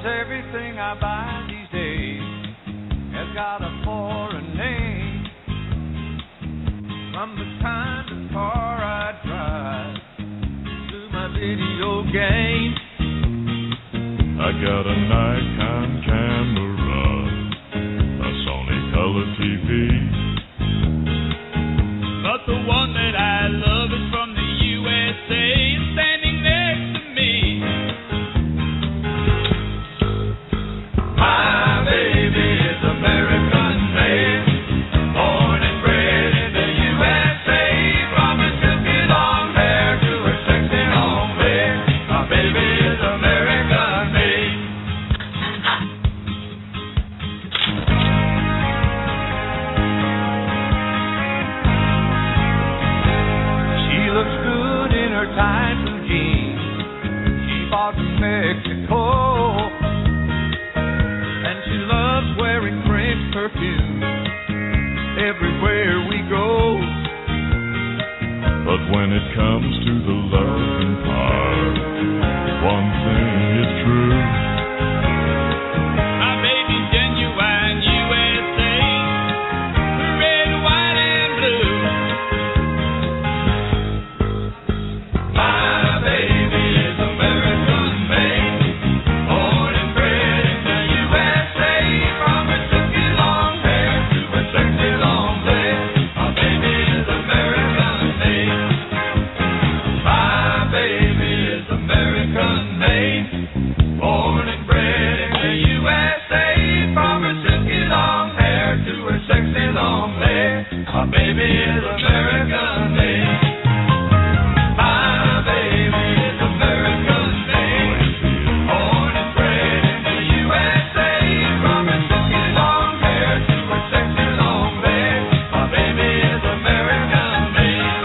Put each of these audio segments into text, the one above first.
everything I buy these days has got a foreign name. From the kind of car I drive to my video game. I got a Nikon camera, a Sony color TV, but the one that I love is from the USA and standing next to me. My baby is American made, born and bred in the USA, from her silky long hair to her sexy long leg. My baby is American made. She looks good in her tight blue jeans. She bought from Mexico. Loves wearing French perfume everywhere we go. but when it comes to the loving part, one thing is true. My baby's genuine USA, red, white, and blue. My baby is American made, born and bred in the USA, from her silky long hair to her sexy long legs. My baby is American made. My baby is American made, born and bred in the USA, from her silky long hair to her sexy long legs. My baby is American made. My baby is American made, born and bred in the USA, from her silky long hair to her sexy long legs. My baby is American made.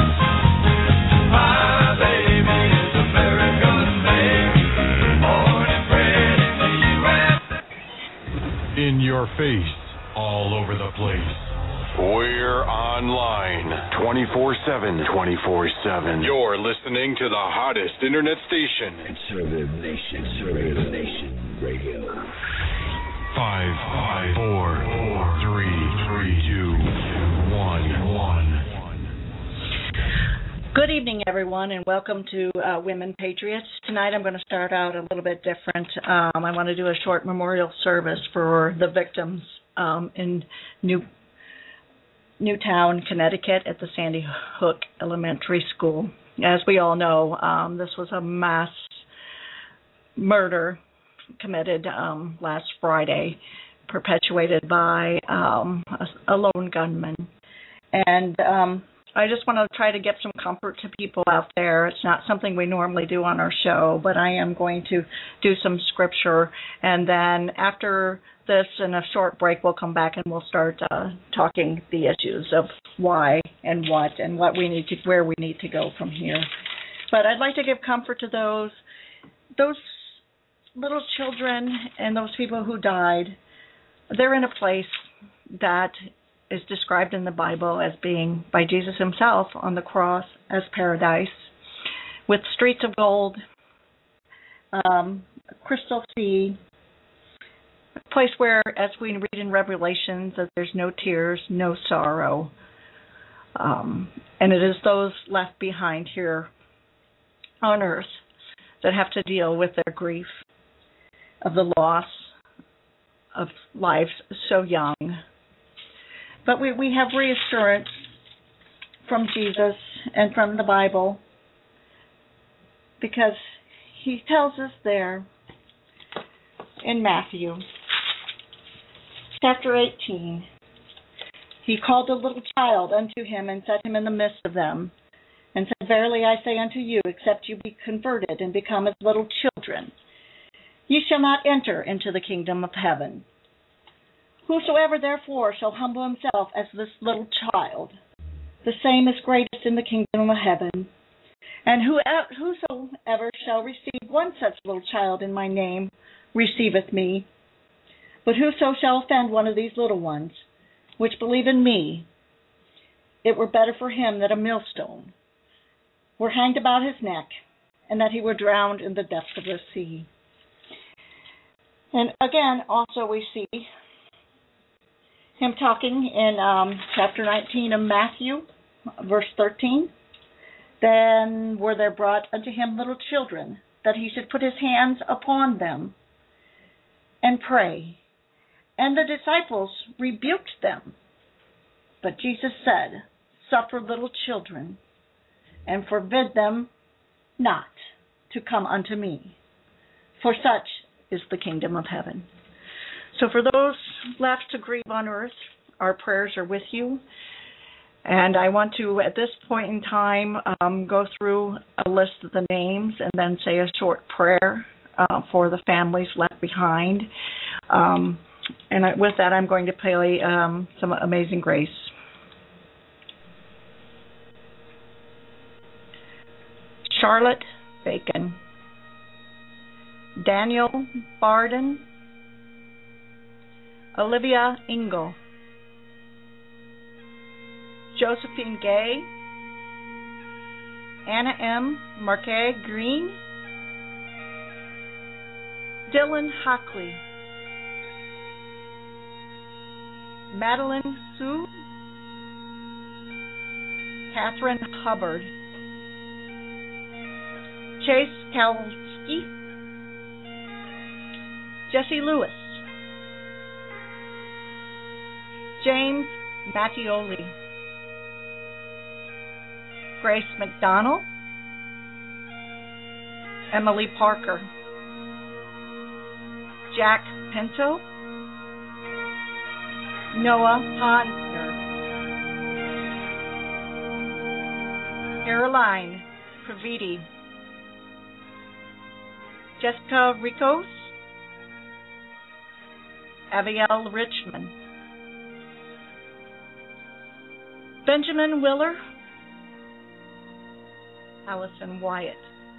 My baby is American made, born and bred in the USA. In your face, all over the place. We're online 24/7. 24/7. You're listening to the hottest internet station. Conservative Nation Radio. 5, 4, 3, 2, 1. Good evening, everyone, and welcome to Women Patriots. Tonight I'm going to start out a little bit different. I want to do a short memorial service for the victims in Newtown, Connecticut at the Sandy Hook Elementary School. As we all know, this was a mass murder committed last Friday, perpetuated by a lone gunman. And I just want to try to get some comfort to people out there. It's not something we normally do on our show, but I am going to do some scripture. And then after this, in a short break, we'll come back and we'll start talking the issues of why and what we need to, where we need to go from here. But I'd like to give comfort to those little children and those people who died. They're in a place that is described in the Bible as being, by Jesus himself on the cross, as paradise, with streets of gold, crystal sea, a place where, as we read in Revelations, that there's no tears, no sorrow. And it is those left behind here on earth that have to deal with their grief of the loss of lives so young. But we have reassurance from Jesus and from the Bible, because he tells us there in Matthew chapter 18, he called a little child unto him and set him in the midst of them, and said, Verily I say unto you, except you be converted and become as little children, ye shall not enter into the kingdom of heaven. Whosoever therefore shall humble himself as this little child, the same is greatest in the kingdom of heaven. And whosoever shall receive one such little child in my name receiveth me. But whoso shall offend one of these little ones, which believe in me, it were better for him that a millstone were hanged about his neck, and that he were drowned in the depths of the sea. And again, also we see him talking in chapter 19 of Matthew, verse 13. Then were there brought unto him little children, that he should put his hands upon them and pray. And the disciples rebuked them. But Jesus said, Suffer little children, and forbid them not to come unto me, for such is the kingdom of heaven. So for those left to grieve on earth, our prayers are with you. And I want to, at this point in time, go through a list of the names and then say a short prayer for the families left behind. With that, I'm going to play some Amazing Grace. Charlotte Bacon, Daniel Barden, Olivia Ingle, Josephine Gay, Anna M. Marquet Green, Dylan Hockley, Madeline Sue, Catherine Hubbard, Chase Kalski, Jesse Lewis, James Mattioli, Grace McDonald, Emily Parker, Jack Pinto, Noah Hodner, Caroline Praviti, Jessica Ricos, Abiel Richmond, Benjamin Willer, Allison Wyatt.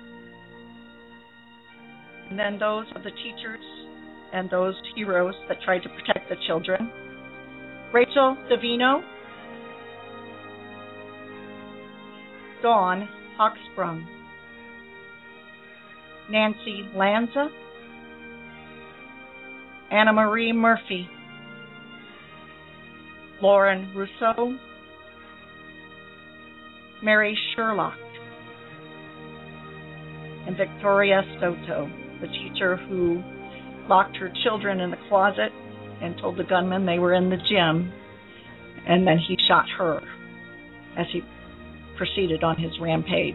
And then those of the teachers and those heroes that tried to protect the children. Rachel Davino, Dawn Hochsprung, Nancy Lanza, Anna Marie Murphy, Lauren Rousseau, Mary Sherlock, and Victoria Soto, the teacher who locked her children in the closet and told the gunman they were in the gym, and then he shot her as he proceeded on his rampage.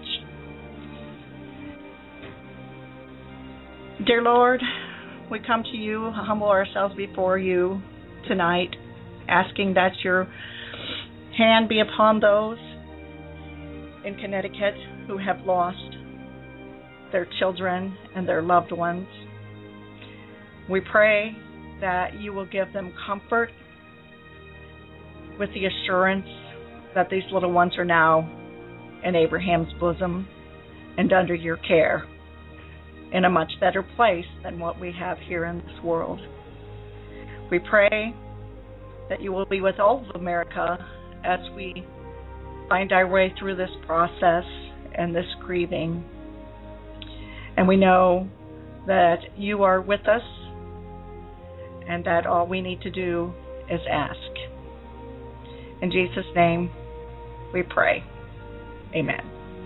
Dear Lord, we come to you, humble ourselves before you tonight, asking that your hand be upon those in Connecticut who have lost their children and their loved ones. We pray that you will give them comfort with the assurance that these little ones are now in Abraham's bosom and under your care, in a much better place than what we have here in this world. We pray that you will be with all of America as we find our way through this process and this grieving. And we know that you are with us and that all we need to do is ask. In Jesus' name we pray. Amen.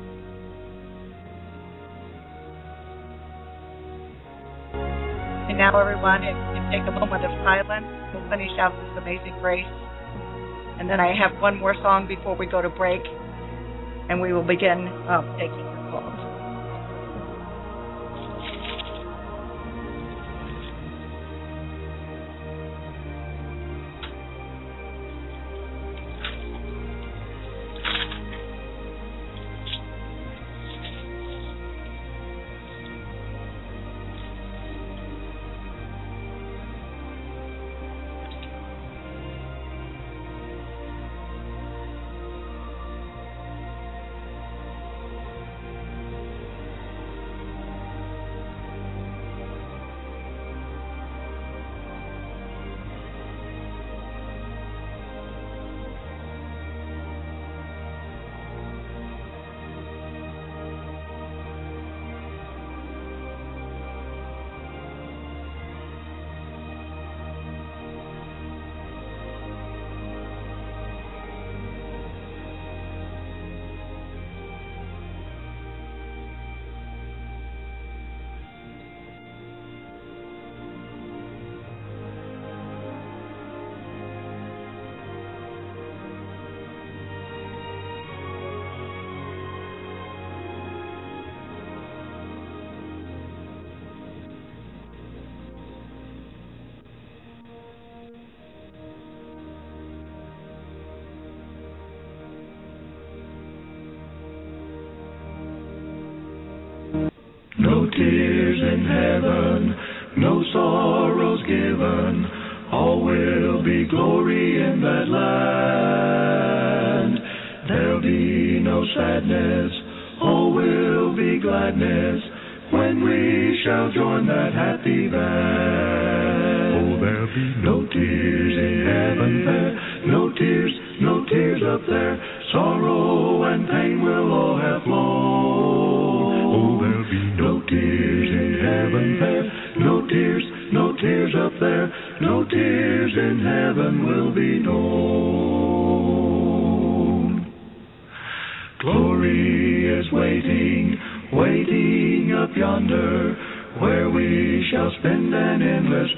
And now, everyone, if you can take a moment of silence, we'll finish out this Amazing Grace. And then I have one more song before we go to break, and we will begin taking your calls. tears in heaven, no sorrows given, all will be glory in that land. There'll be no sadness, all will be gladness, when we shall join that happy band. Oh, there'll be no tears in heaven there, no tears up there, sorrow and pain will all have flown. Oh, there'll be no tears in heaven there, no tears up there, no tears in heaven will be known. Glory is waiting up yonder, where we shall spend an endless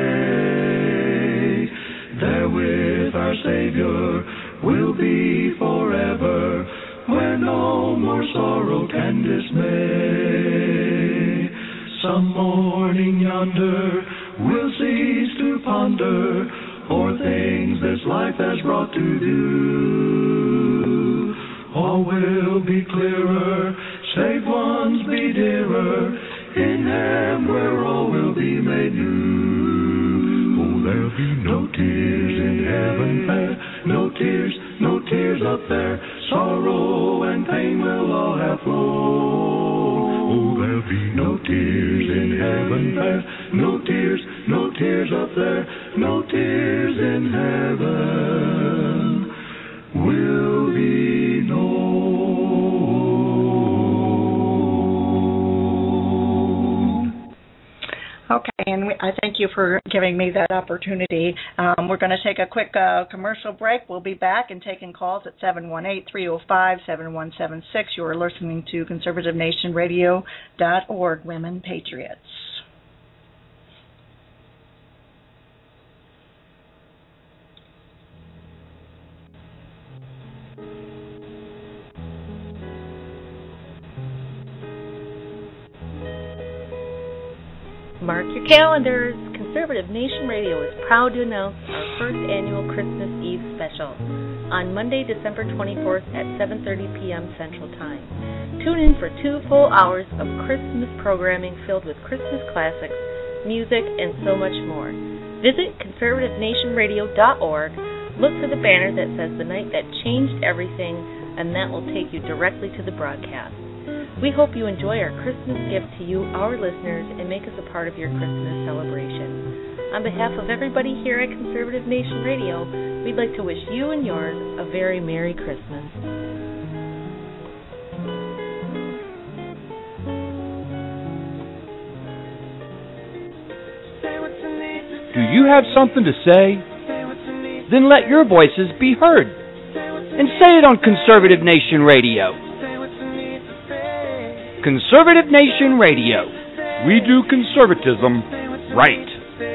day. There with our Savior we'll be forever, where no more sorrow can dismay. Some morning yonder we'll cease to ponder o'er things this life has brought to do. All will be clearer, saved ones be dearer, in Him where all will be made new. Oh, there'll be no tears in heaven there, no tears up there, sorrow and pain will all have flown. Oh, there'll be no tears in heaven there, no tears up there, no tears in heaven will be known. Okay, and I thank you for giving me that opportunity. We're going to take a quick commercial break. We'll be back and taking calls at 718-305-7176. You are listening to ConservativeNationRadio.org, Women Patriots. Mark your calendars. Conservative Nation Radio is proud to announce our first annual Christmas Eve special on Monday, December 24th at 7:30 p.m. Central Time. Tune in for 2 full hours of Christmas programming filled with Christmas classics, music, and so much more. Visit conservativenationradio.org. Look for the banner that says The Night That Changed Everything, and that will take you directly to the broadcast. We hope you enjoy our Christmas gift to you, our listeners, and make us a part of your Christmas celebration. On behalf of everybody here at Conservative Nation Radio, we'd like to wish you and yours a very Merry Christmas. Do you have something to say? Then let your voices be heard. And say it on Conservative Nation Radio. Conservative Nation Radio. We do conservatism right.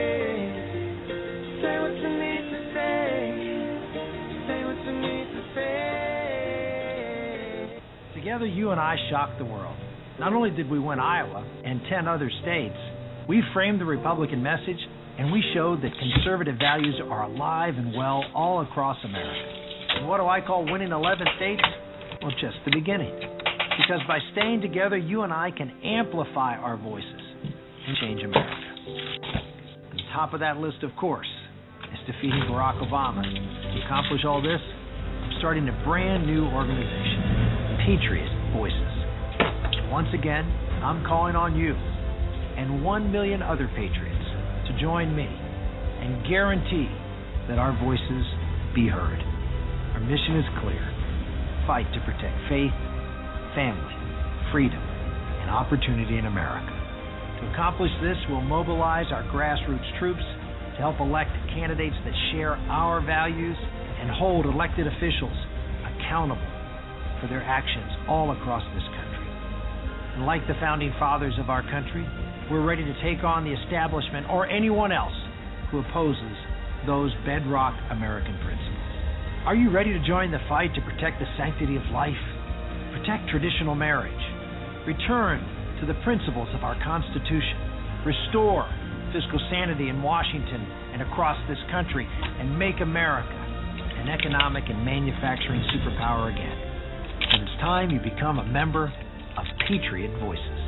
Together, you and I shocked the world. Not only did we win Iowa and 10 other states, we framed the Republican message, and we showed that conservative values are alive and well all across America. And what do I call winning 11 states? Well, just the beginning. Because by staying together, you and I can amplify our voices and change America. And the top of that list, of course, is defeating Barack Obama. To accomplish all this, I'm starting a brand new organization, Patriot Voices. Once again, I'm calling on you and 1 million other patriots to join me and guarantee that our voices be heard. Our mission is clear. Fight to protect faith, family, freedom, and opportunity in America. To accomplish this, we'll mobilize our grassroots troops to help elect candidates that share our values and hold elected officials accountable for their actions all across this country. And like the founding fathers of our country, we're ready to take on the establishment or anyone else who opposes those bedrock American principles. Are you ready to join the fight to protect the sanctity of life? Protect traditional marriage, return to the principles of our Constitution, restore fiscal sanity in Washington and across this country, and make America an economic and manufacturing superpower again. And it's time you become a member of Patriot Voices.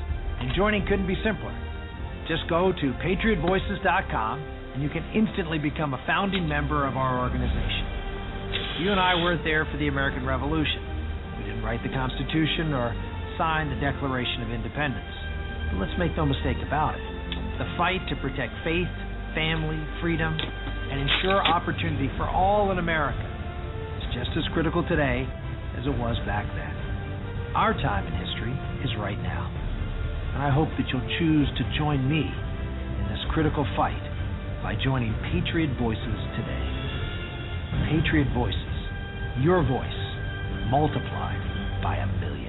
And joining couldn't be simpler. Just go to patriotvoices.com and you can instantly become a founding member of our organization. You and I weren't there for the American Revolution. We didn't write the Constitution or sign the Declaration of Independence. But let's make no mistake about it. The fight to protect faith, family, freedom, and ensure opportunity for all in America is just as critical today as it was back then. Our time in history is right now. And I hope that you'll choose to join me in this critical fight by joining Patriot Voices today. Patriot Voices, your voice multiplied by 1,000,000.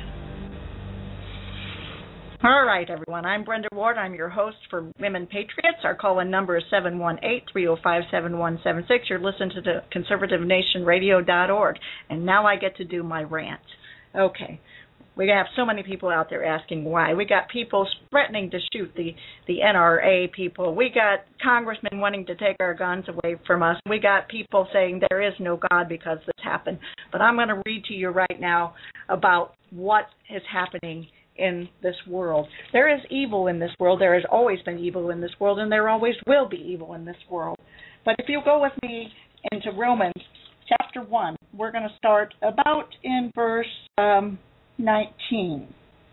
All right, everyone. I'm Brenda Ward. I'm your host for Women Patriots. Our call-in number is 718-305-7176. You're listening to the conservativenationradio.org. And now I get to do my rant. Okay. We have so many people out there asking why. We got people threatening to shoot the NRA people. We got congressmen wanting to take our guns away from us. We got people saying there is no God because this happened. But I'm going to read to you right now about what is happening in this world. There is evil in this world. There has always been evil in this world, and there always will be evil in this world. But if you go with me into Romans chapter 1, we're going to start about in verse 19.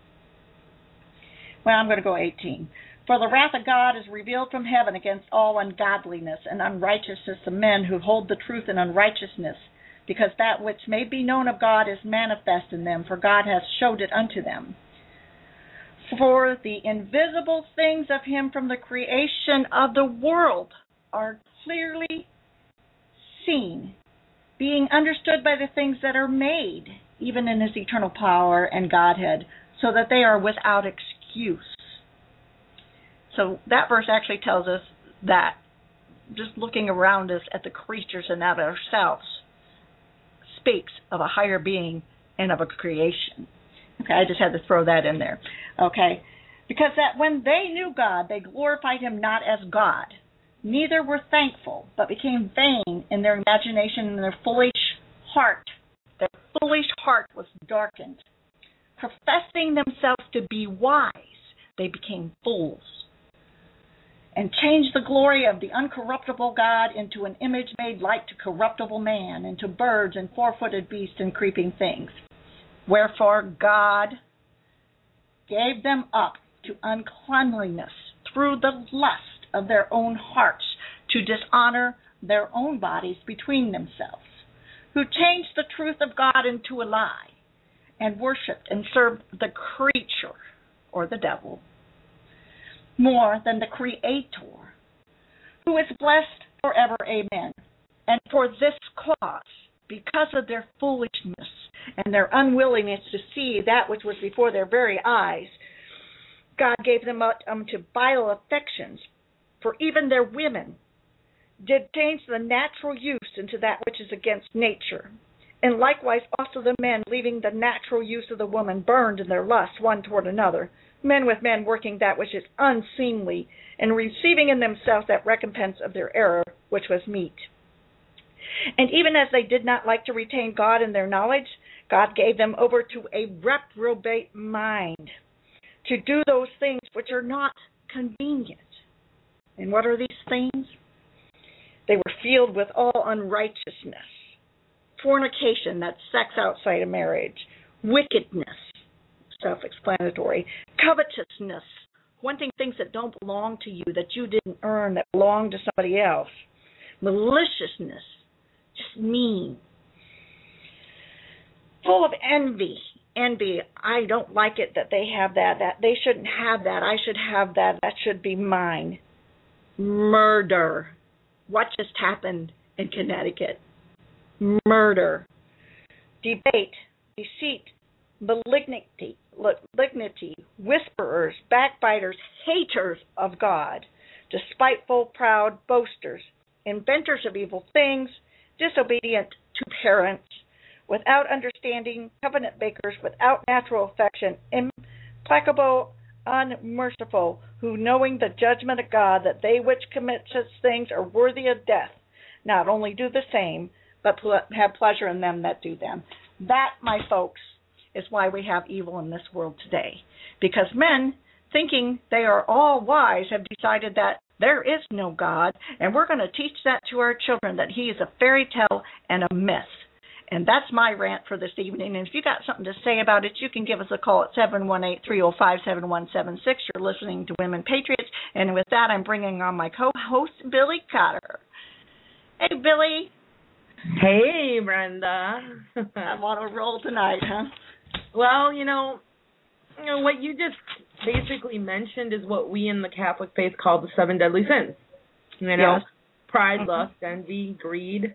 Well, I'm going to go 18. For the wrath of God is revealed from heaven against all ungodliness and unrighteousness of men who hold the truth in unrighteousness, because that which may be known of God is manifest in them, for God hath showed it unto them. For the invisible things of him from the creation of the world are clearly seen, being understood by the things that are made, even in his eternal power and Godhead, so that they are without excuse. So that verse actually tells us that just looking around us at the creatures and at ourselves speaks of a higher being and of a creation. Okay, I just had to throw that in there. Okay, because that when they knew God, they glorified him not as God, neither were thankful, but became vain in their imagination, and their foolish heart was darkened. Professing themselves to be wise, they became fools, and changed the glory of the uncorruptible God into an image made like to corruptible man, and to birds and four-footed beasts and creeping things. Wherefore God gave them up to uncleanliness through the lust of their own hearts, to dishonor their own bodies between themselves, who changed the truth of God into a lie, and worshipped and served the creature, or the devil, more than the Creator, who is blessed forever. Amen. And for this cause, because of their foolishness and their unwillingness to see that which was before their very eyes, God gave them up to vile affections, for even their women did change the natural use into that which is against nature. And likewise also the men, leaving the natural use of the woman, burned in their lust one toward another, men with men working that which is unseemly, and receiving in themselves that recompense of their error, which was meet. And even as they did not like to retain God in their knowledge, God gave them over to a reprobate mind, to do those things which are not convenient. And what are these things? They were filled with all unrighteousness, fornication, that's sex outside of marriage, wickedness, self-explanatory, covetousness, wanting things that don't belong to you, that you didn't earn, that belong to somebody else, maliciousness, just mean, full of envy. I don't like it that they have that they shouldn't have that, I should have that should be mine. Murder. What just happened in Connecticut? Murder. Debate, deceit, malignity, whisperers, backbiters, haters of God, despiteful, proud, boasters, inventors of evil things, disobedient to parents, without understanding, covenant breakers, without natural affection, implacable, unmerciful, who knowing the judgment of God, that they which commit such things are worthy of death, not only do the same, but have pleasure in them that do them. That, my folks, is why we have evil in this world today. Because men thinking they are all wise, have decided that there is no God, and we're going to teach that to our children, that he is a fairy tale and a myth. And that's my rant for this evening. And if you got something to say about it, you can give us a call at 718-305-7176. You're listening to Women Patriots. And with that, I'm bringing on my co-host, Billy Cotter. Hey, Billy. Hey, Brenda. I'm on a roll tonight, huh? Well, you know, what you just basically mentioned is what we in the Catholic faith call the 7 deadly sins. You know, yes. Pride, lust, envy, greed.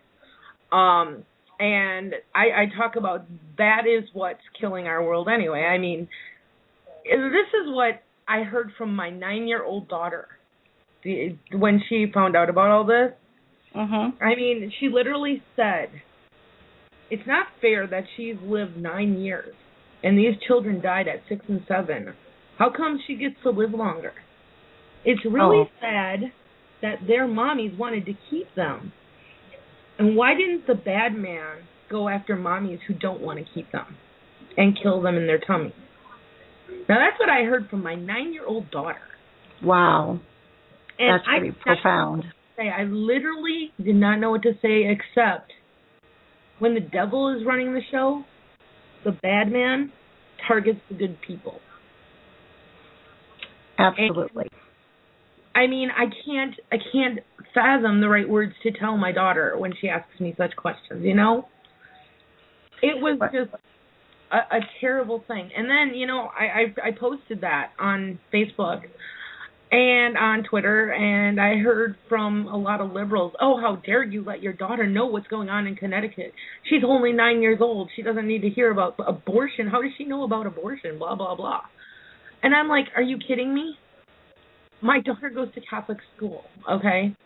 And I talk about that is what's killing our world anyway. I mean, this is what I heard from my 9-year-old daughter when she found out about all this. Mm-hmm. I mean, she literally said, it's not fair that she's lived 9 years and these children died at 6 and 7. How come she gets to live longer? It's really sad that their mommies wanted to keep them. And why didn't the bad man go after mommies who don't want to keep them and kill them in their tummies? Now, that's what I heard from my 9-year-old daughter. Wow. And that's pretty profound. I literally did not know what to say except when the devil is running the show, the bad man targets the good people. Absolutely. And, I mean, I can't fathom the right words to tell my daughter when she asks me such questions, you know? It was just a terrible thing. And then, you know, I posted that on Facebook and on Twitter, and I heard from a lot of liberals, oh, how dare you let your daughter know what's going on in Connecticut? She's only 9 years old. She doesn't need to hear about abortion. How does she know about abortion? Blah, blah, blah. And I'm like, are you kidding me? My daughter goes to Catholic school, okay?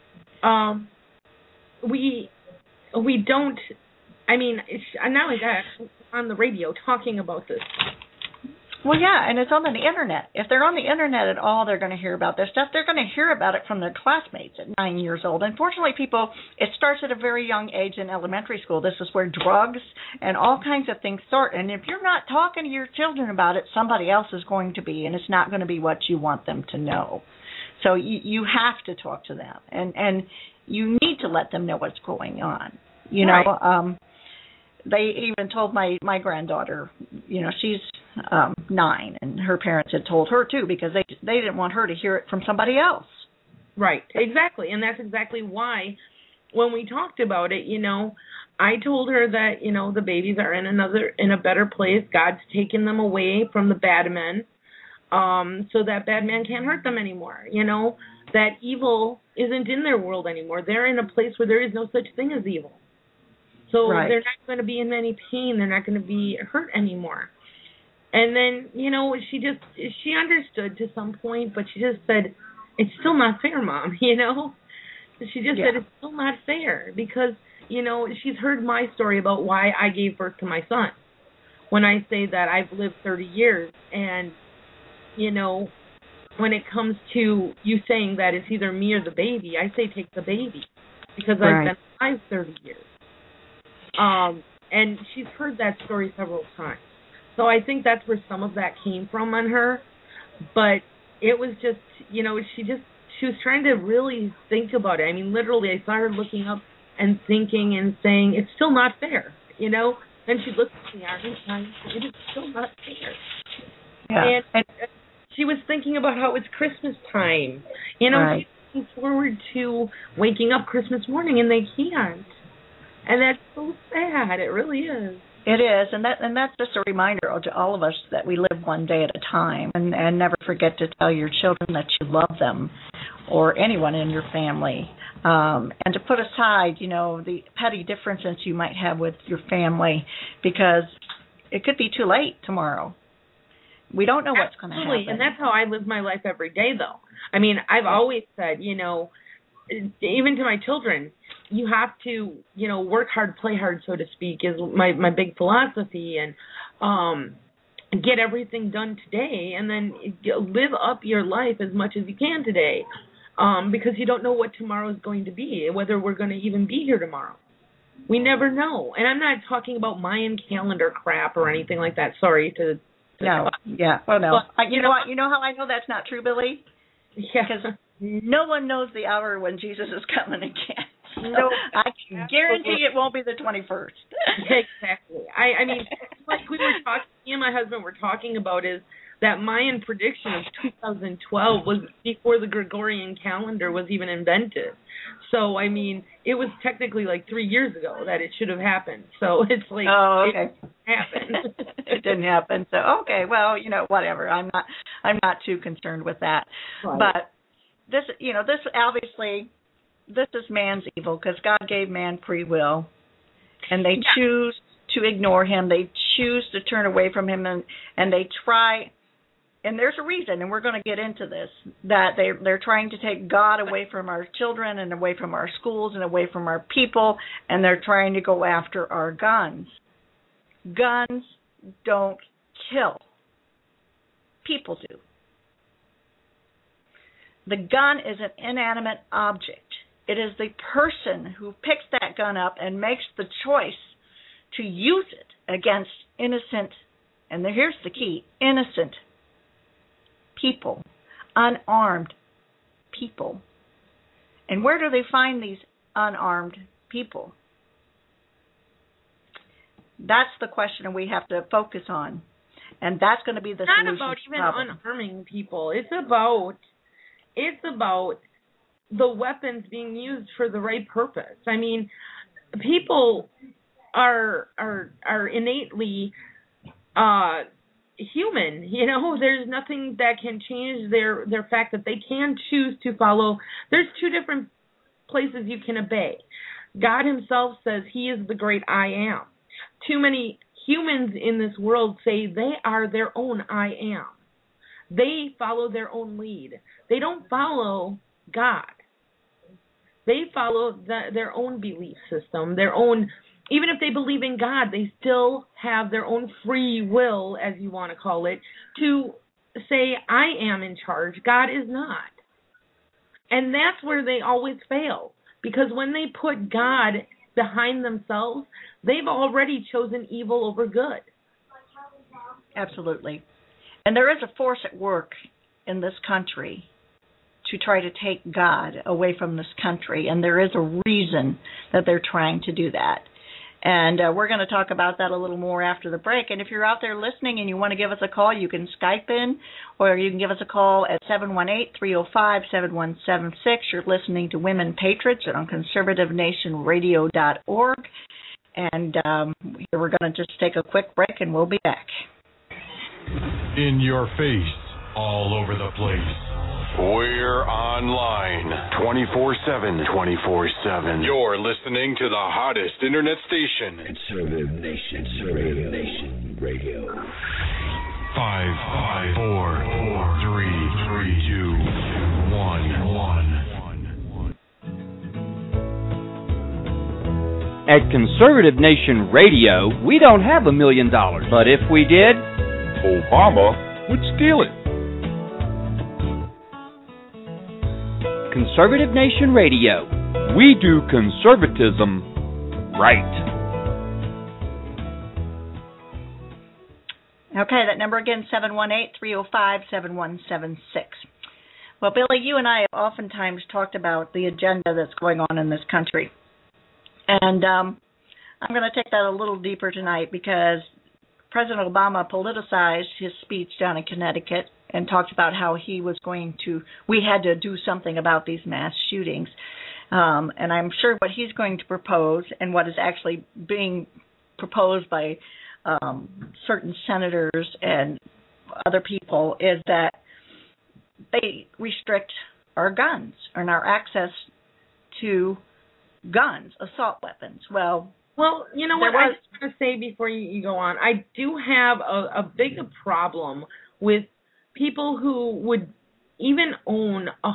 We don't, I mean, not only that, on the radio talking about this. Well, yeah, and it's on the internet. If they're on the internet at all, they're going to hear about this stuff. They're going to hear about it from their classmates at 9 years old. Unfortunately, it starts at a very young age in elementary school. This is where drugs and all kinds of things start. And if you're not talking to your children about it, somebody else is going to be, and it's not going to be what you want them to know. So you have to talk to them, and you need to let them know what's going on. You know, right. They even told my granddaughter, you know, she's 9, and her parents had told her too, because they didn't want her to hear it from somebody else. Right, exactly, and that's exactly why when we talked about it, you know, I told her that, you know, the babies are in a better place. God's taken them away from the bad men, so that bad man can't hurt them anymore. You know, that evil isn't in their world anymore. They're in a place where there is no such thing as evil. So they're not going to be in any pain. They're not going to be hurt anymore. And then, you know, she understood to some point, but she just said, it's still not fair, Mom, you know? She just said, it's still not fair because, you know, she's heard my story about why I gave birth to my son. When I say that I've lived 30 years and, you know, when it comes to you saying that it's either me or the baby, I say take the baby because I've been alive 30 years. And she's heard that story several times. So I think that's where some of that came from on her. But it was just, you know, she was trying to really think about it. I mean, literally, I saw her looking up and thinking and saying, it's still not fair, you know? Then she looked at the Irish and it is still not fair. Yeah. And she was thinking about how it's Christmas time. You know, she's looking forward to waking up Christmas morning, and they can't. And that's so sad. It really is. It is, and that's just a reminder to all of us that we live one day at a time, and never forget to tell your children that you love them, or anyone in your family, and to put aside, you know, the petty differences you might have with your family, because it could be too late tomorrow. We don't know what's going to happen. And that's how I live my life every day, though. I mean, I've always said, you know, even to my children, you have to, you know, work hard, play hard, so to speak, is my big philosophy, and get everything done today, and then live up your life as much as you can today, because you don't know what tomorrow is going to be, whether we're going to even be here tomorrow. We never know. And I'm not talking about Mayan calendar crap or anything like that. Sorry to No, yeah. Well, no. You know what? You know how I know that's not true, Billy? Yeah. Because no one knows the hour when Jesus is coming again. So No, I can guarantee it won't be the 21st. Exactly. I mean, like we were talking, me and my husband were talking about is that Mayan prediction of 2012 was before the Gregorian calendar was even invented. So, I mean, it was technically like 3 years ago that it should have happened. So it's like, oh, okay. It happened. It didn't happen. So, okay, well, whatever. I'm not too concerned with that. Right. But this obviously, this is man's evil because God gave man free will, and they choose to ignore him. They choose to turn away from him, and they try. And there's a reason, and we're going to get into this, that they're trying to take God away from our children and away from our schools and away from our people, and they're trying to go after our guns. Guns don't kill. People do. The gun is an inanimate object. It is the person who picks that gun up and makes the choice to use it against innocent, and here's the key, innocent people, unarmed people. And where do they find these unarmed people? That's the question we have to focus on. And that's going to be the solution. It's not about even problem. unarming people. It's about the weapons being used for the right purpose. I mean, people are innately human. There's nothing that can change their fact that they can choose to follow. There's two different places you can obey. God himself says he is the great I am. Too many humans in this world say they are their own I am. They follow their own lead. They don't follow God. They follow their own belief system, their own. Even if they believe in God, they still have their own free will, as you want to call it, to say, I am in charge. God is not. And that's where they always fail. Because when they put God behind themselves, they've already chosen evil over good. Absolutely. And there is a force at work in this country to try to take God away from this country. And there is a reason that they're trying to do that. And we're going to talk about that a little more after the break. And if you're out there listening and you want to give us a call, you can Skype in, or you can give us a call at 718-305-7176. You're listening to Women Patriots on conservativenationradio.org. And we're going to just take a quick break, and we'll be back. In your face, all over the place. We're online 24/7. 24/7. You're listening to the hottest internet station. Conservative Nation Radio. 5, 4, 3, 2, 1. At Conservative Nation Radio, we don't have $1 million, but if we did, Obama would steal it. Conservative Nation Radio. We do conservatism right. Okay, that number again, 718-305-7176. Well, Billy, you and I have oftentimes talked about the agenda that's going on in this country. And I'm going to take that a little deeper tonight because President Obama politicized his speech down in Connecticut and talked about how we had to do something about these mass shootings. And I'm sure what he's going to propose and what is actually being proposed by certain senators and other people is that they restrict our guns and our access to guns, assault weapons. Well, you know what I just want to say before you go on. I do have a big problem with people who would even own a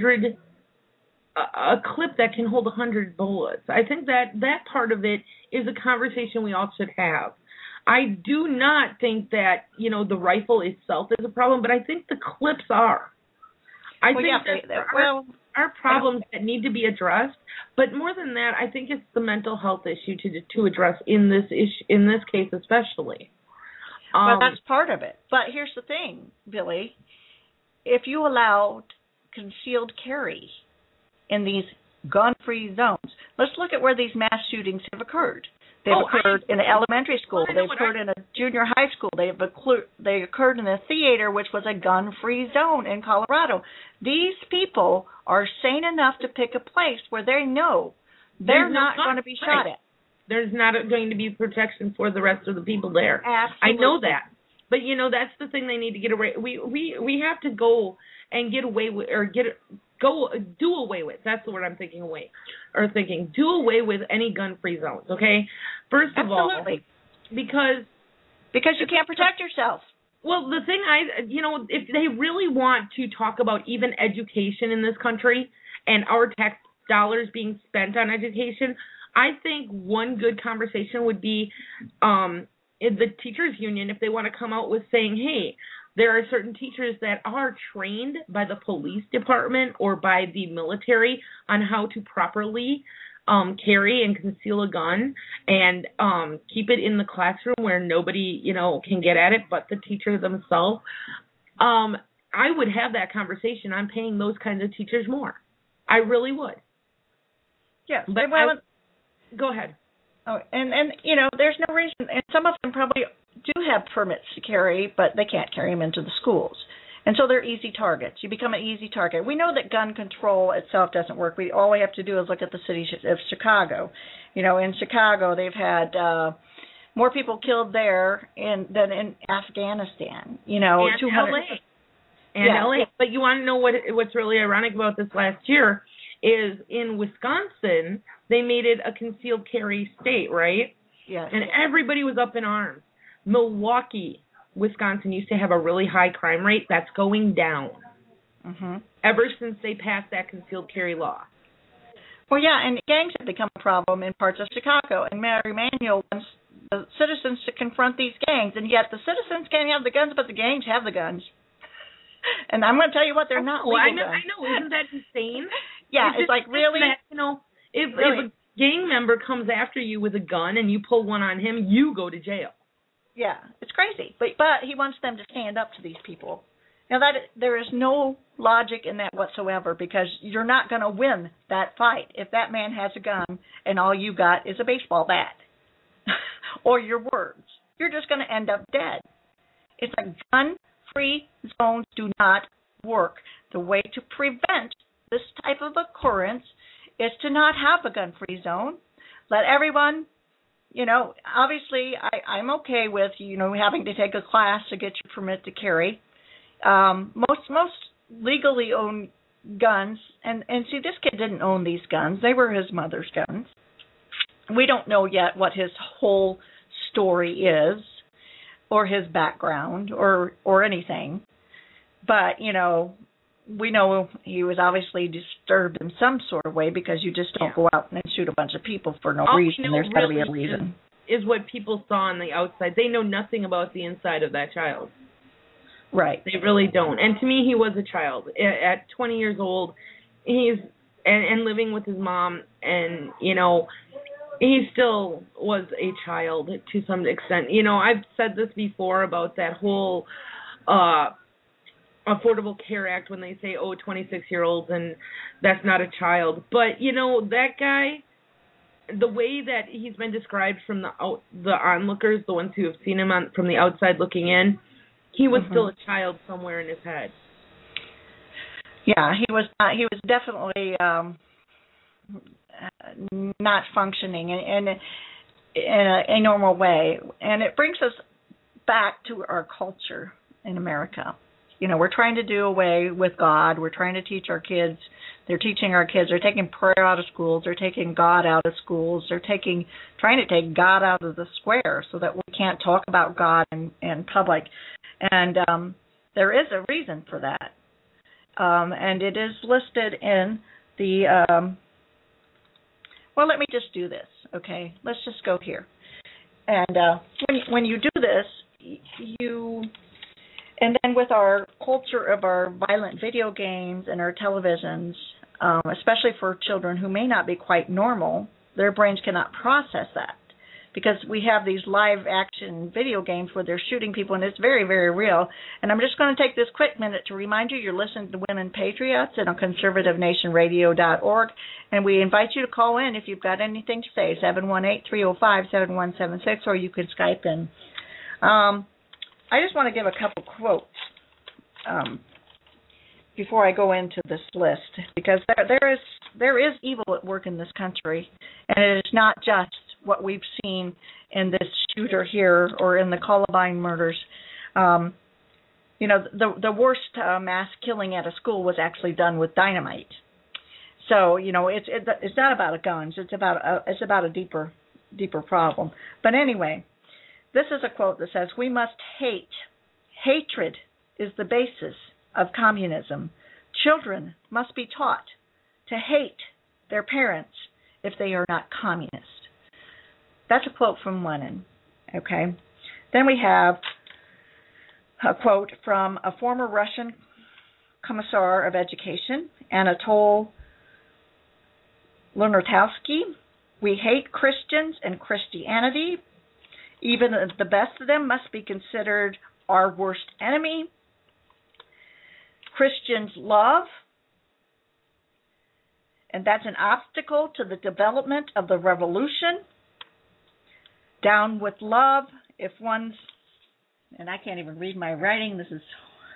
clip that can hold 100 bullets. I think that part of it is a conversation we all should have. I do not think that, the rifle itself is a problem, but I think the clips are. I think there are problems that need to be addressed, but more than that, I think it's the mental health issue to address in this case especially. Well, that's part of it. But here's the thing, Billy. If you allowed concealed carry in these gun-free zones, let's look at where these mass shootings have occurred. They've occurred in an elementary school. They've occurred in a junior high school. They occurred in a theater, which was a gun-free zone in Colorado. These people are sane enough to pick a place where they know they're not going to be shot at. There's not going to be protection for the rest of the people there. Absolutely. I know that. But, that's the thing they need to get away. We have to go and get away with, or do away with. That's the word I'm thinking do away with any gun-free zones, okay? First of all, because you can't protect yourself. Well, the thing if they really want to talk about even education in this country and our tax dollars being spent on education, I think one good conversation would be in the teachers union, if they want to come out with saying, hey, there are certain teachers that are trained by the police department or by the military on how to properly carry and conceal a gun and keep it in the classroom where nobody, can get at it but the teacher themselves. I would have that conversation. I'm paying those kinds of teachers more. I really would. Yes. But go ahead. Oh, and there's no reason, and some of them probably do have permits to carry, but they can't carry them into the schools. And so they're easy targets. You become an easy target. We know that gun control itself doesn't work. All we have to do is look at the city of Chicago. In Chicago, they've had more people killed there than in Afghanistan. And 200. LA. But you want to know what's really ironic about this last year is in Wisconsin, they made it a concealed carry state, right? Yes. And everybody was up in arms. Milwaukee, Wisconsin used to have a really high crime rate. That's going down. Mm-hmm. Ever since they passed that concealed carry law. Well, yeah, and gangs have become a problem in parts of Chicago. And Mayor Emanuel wants the citizens to confront these gangs, and yet the citizens can't have the guns, but the gangs have the guns. And I'm going to tell you what, they're not legal guns. I know. Isn't that insane? Yeah, it's like, really? That, if a gang member comes after you with a gun and you pull one on him, you go to jail. Yeah, it's crazy. But he wants them to stand up to these people. Now, there is no logic in that whatsoever, because you're not going to win that fight if that man has a gun and all you got is a baseball bat or your words. You're just going to end up dead. It's like gun-free zones do not work. The way to prevent this type of occurrence is to not have a gun-free zone. Let everyone, obviously I'm okay with, having to take a class to get your permit to carry. Most legally owned guns, and see, this kid didn't own these guns. They were his mother's guns. We don't know yet what his whole story is or his background or anything. But, we know he was obviously disturbed in some sort of way, because you just don't go out and shoot a bunch of people for no reason. There's got to be a reason. Is what people saw on the outside. They know nothing about the inside of that child. Right. They really don't. And to me, he was a child. At 20 years old, he's and living with his mom, and, he still was a child to some extent. I've said this before about that whole Affordable Care Act, when they say, 26-year-olds, and that's not a child. But, that guy, the way that he's been described from the onlookers, the ones who have seen him from the outside looking in, he was still a child somewhere in his head. Yeah, he was not. He was definitely not functioning in a normal way. And it brings us back to our culture in America. We're trying to do away with God. We're trying to teach our kids. They're teaching our kids. They're taking prayer out of schools. They're taking God out of schools. They're trying to take God out of the square so that we can't talk about God in public. And there is a reason for that. And it is listed in the, well, let me just do this, okay? Let's just go here. And when you do this, and then with our culture of our violent video games and our televisions, especially for children who may not be quite normal, their brains cannot process that. because we have these live action video games where they're shooting people, and it's very, very real. And I'm just going to take this quick minute to remind you you're listening to Women Patriots and on conservativenationradio.org, and we invite you to call in if you've got anything to say, 718-305-7176, or you can Skype in. I just want to give a couple quotes before I go into this list, because there is evil at work in this country, and it is not just what we've seen in this shooter here or in the Columbine murders. The worst mass killing at a school was actually done with dynamite. So it's not about guns. It's about a deeper problem. But anyway, this is a quote that says, "We must hate. Hatred is the basis of communism. Children must be taught to hate their parents if they are not communist." That's a quote from Lenin. Okay. Then we have a quote from a former Russian Commissar of Education, Anatol Lunartowski. "We hate Christians and Christianity. Even the best of them must be considered our worst enemy. Christians love, and that's an obstacle to the development of the revolution. Down with love if one's," and I can't even read my writing, this is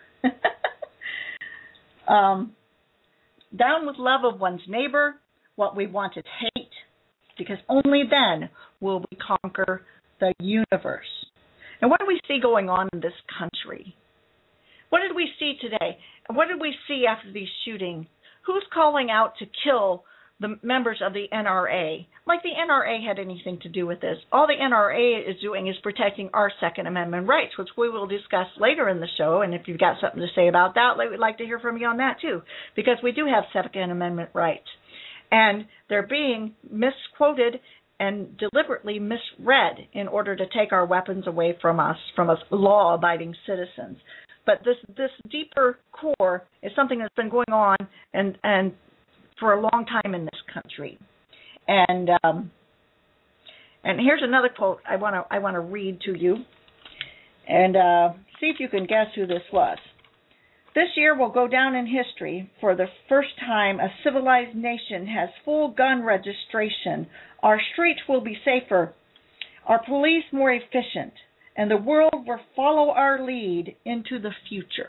"down with love of one's neighbor. What we want is hate, because only then will we conquer the universe." And what do we see going on in this country? What did we see today? What did we see after these shootings? Who's calling out to kill the members of the NRA? Like the NRA had anything to do with this. All the NRA is doing is protecting our Second Amendment rights, which we will discuss later in the show. And if you've got something to say about that, we'd like to hear from you on that too, because we do have Second Amendment rights. And they're being misquoted and deliberately misread in order to take our weapons away from us law-abiding citizens. But this deeper core is something that's been going on and for a long time in this country. And here's another quote I want to read to you, and see if you can guess who this was. "This year will go down in history. For the first time, a civilized nation has full gun registration. Our streets will be safer, our police more efficient, and the world will follow our lead into the future."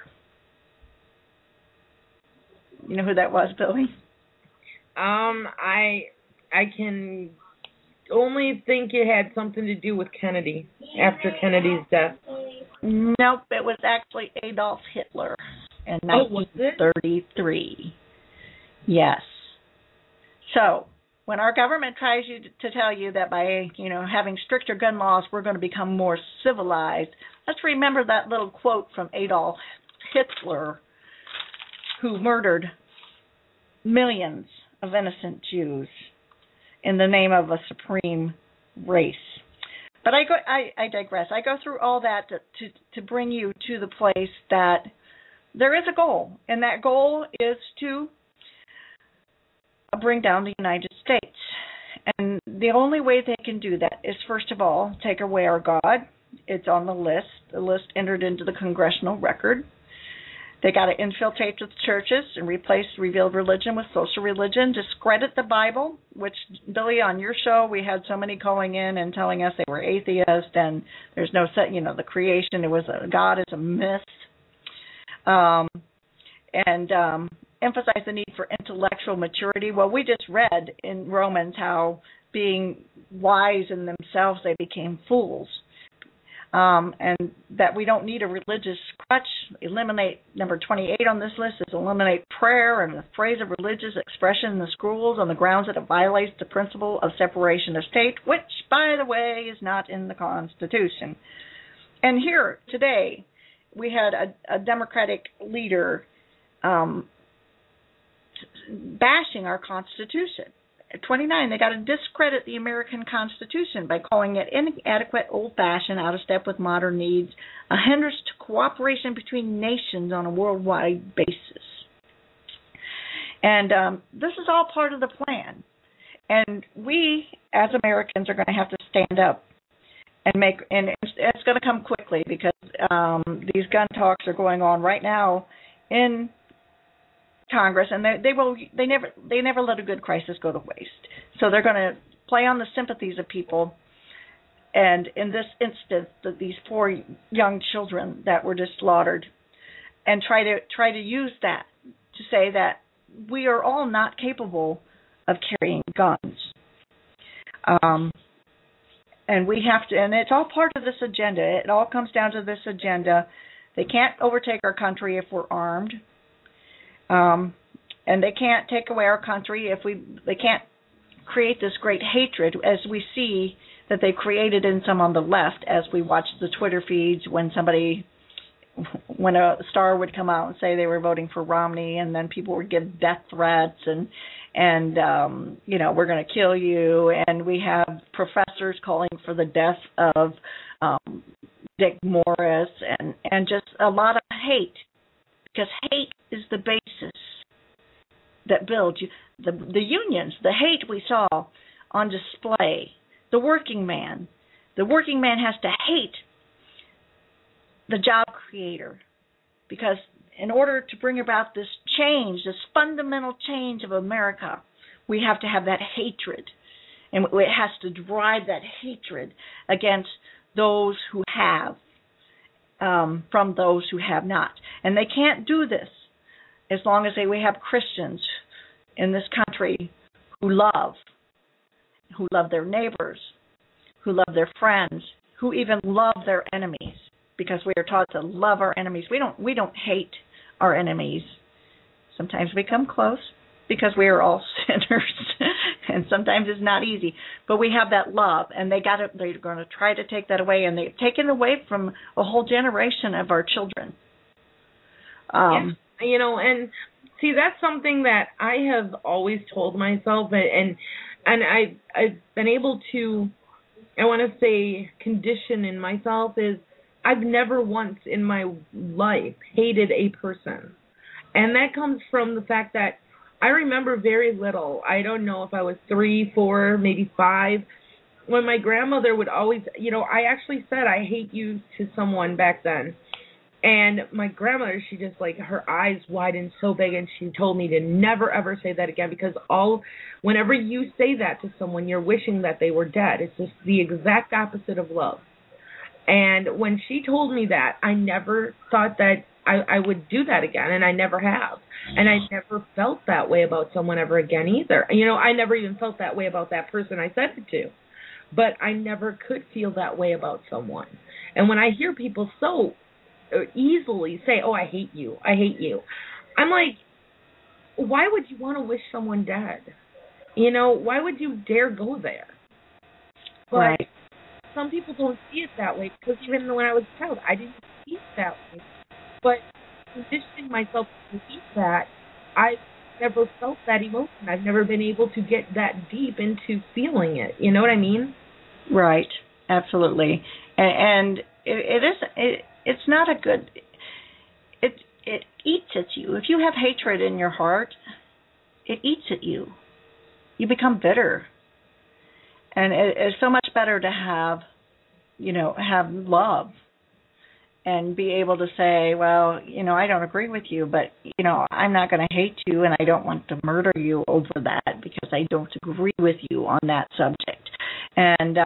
You know who that was, Billy? I can only think it had something to do with Kennedy, after Kennedy's death. Nope, it was actually Adolf Hitler in 1933. Yes. So, when our government tries to tell you that by, having stricter gun laws, we're going to become more civilized, let's remember that little quote from Adolf Hitler, who murdered millions of innocent Jews in the name of a supreme race. But I digress. I go through all that to bring you to the place that there is a goal, and that goal is to bring down the United States. And the only way they can do that is, first of all, take away our God. It's on the list entered into the congressional record. They got to infiltrate the churches and replace revealed religion with social religion, discredit the Bible, which, Billy, on your show, we had so many calling in and telling us they were atheists and there's no, the creation, God is a myth. Emphasize the need for intellectual maturity. Well, we just read in Romans how being wise in themselves, they became fools. And that we don't need a religious crutch. Eliminate, number 28 on this list is eliminate prayer and the phrase of religious expression in the schools on the grounds that it violates the principle of separation of state, which, by the way, is not in the Constitution. And here, today, we had a Democratic leader bashing our Constitution. At 29, they got to discredit the American Constitution by calling it inadequate, old-fashioned, out of step with modern needs, a hindrance to cooperation between nations on a worldwide basis. And this is all part of the plan. And we, as Americans, are going to have to stand up and it's going to come quickly because these gun talks are going on right now in Congress, and they never let a good crisis go to waste. So they're going to play on the sympathies of people, and in this instance, these 4 young children that were just slaughtered, and try to use that to say that we are all not capable of carrying guns. And we have to, and it's all part of this agenda. It all comes down to this agenda. They can't overtake our country if we're armed. And they can't take away our country they can't create this great hatred as we see that they created in some on the left as we watch the Twitter feeds when a star would come out and say they were voting for Romney, and then people would give death threats and we're going to kill you, and we have professors calling for the death of Dick Morris and just a lot of hate, because hate is the basis that builds you. The unions, the hate we saw on display, the working man has to hate the job creator, because in order to bring about this change, this fundamental change of America, we have to have that hatred, and it has to drive that hatred against those who have from those who have not. And they can't do this as long as we have Christians in this country who love their neighbors, who love their friends, who even love their enemies, because we are taught to love our enemies. We don't hate our enemies. Sometimes we come close because we are all sinners, and sometimes it's not easy. But we have that love, and they're going to try to take that away, and they've taken away from a whole generation of our children. And see, that's something that I have always told myself, and I've been able to, I want to say, condition in myself is I've never once in my life hated a person. And that comes from the fact that I remember very little. I don't know if I was 3, 4, maybe 5, when my grandmother would always, I actually said I hate you to someone back then. And my grandmother, she just her eyes widened so big, and she told me to never, ever say that again, because whenever you say that to someone, you're wishing that they were dead. It's just the exact opposite of love. And when she told me that, I never thought that I would do that again, and I never have. And I never felt that way about someone ever again either. I never even felt that way about that person I said it to. But I never could feel that way about someone. And when I hear people so easily say, oh, I hate you, I'm like, why would you want to wish someone dead? Why would you dare go there? But right. Some people don't see it that way, because even when I was a child, I didn't see it that way. But conditioning myself to see that, I've never felt that emotion. I've never been able to get that deep into feeling it. You know what I mean? Right. Absolutely. And it's not a good. It eats at you. If you have hatred in your heart, it eats at you. You become bitter. And it's so much better to have love and be able to say, well, I don't agree with you, but, I'm not going to hate you, and I don't want to murder you over that because I don't agree with you on that subject. And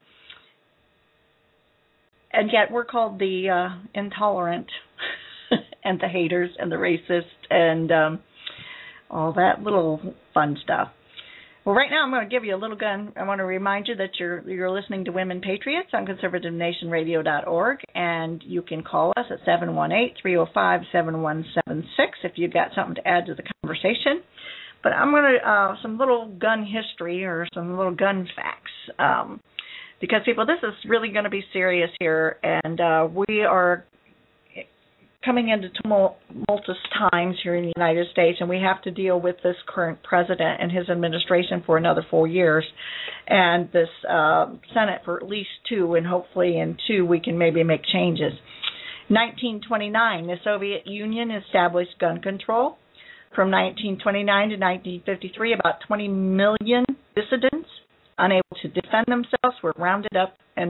yet we're called the intolerant and the haters and the racist and all that little fun stuff. Well, right now I'm going to give you a little gun. I want to remind you that you're listening to Women Patriots on conservativenationradio.org, and you can call us at 718-305-7176 if you've got something to add to the conversation. But I'm going to some little gun history or some little gun facts, because people, this is really going to be serious here, and we are coming into tumultuous times here in the United States, and we have to deal with this current president and his administration for another 4 years, and this Senate for at least 2, and hopefully in 2 we can maybe make changes. 1929, the Soviet Union established gun control. From 1929 to 1953, about 20 million dissidents unable to defend themselves were rounded up and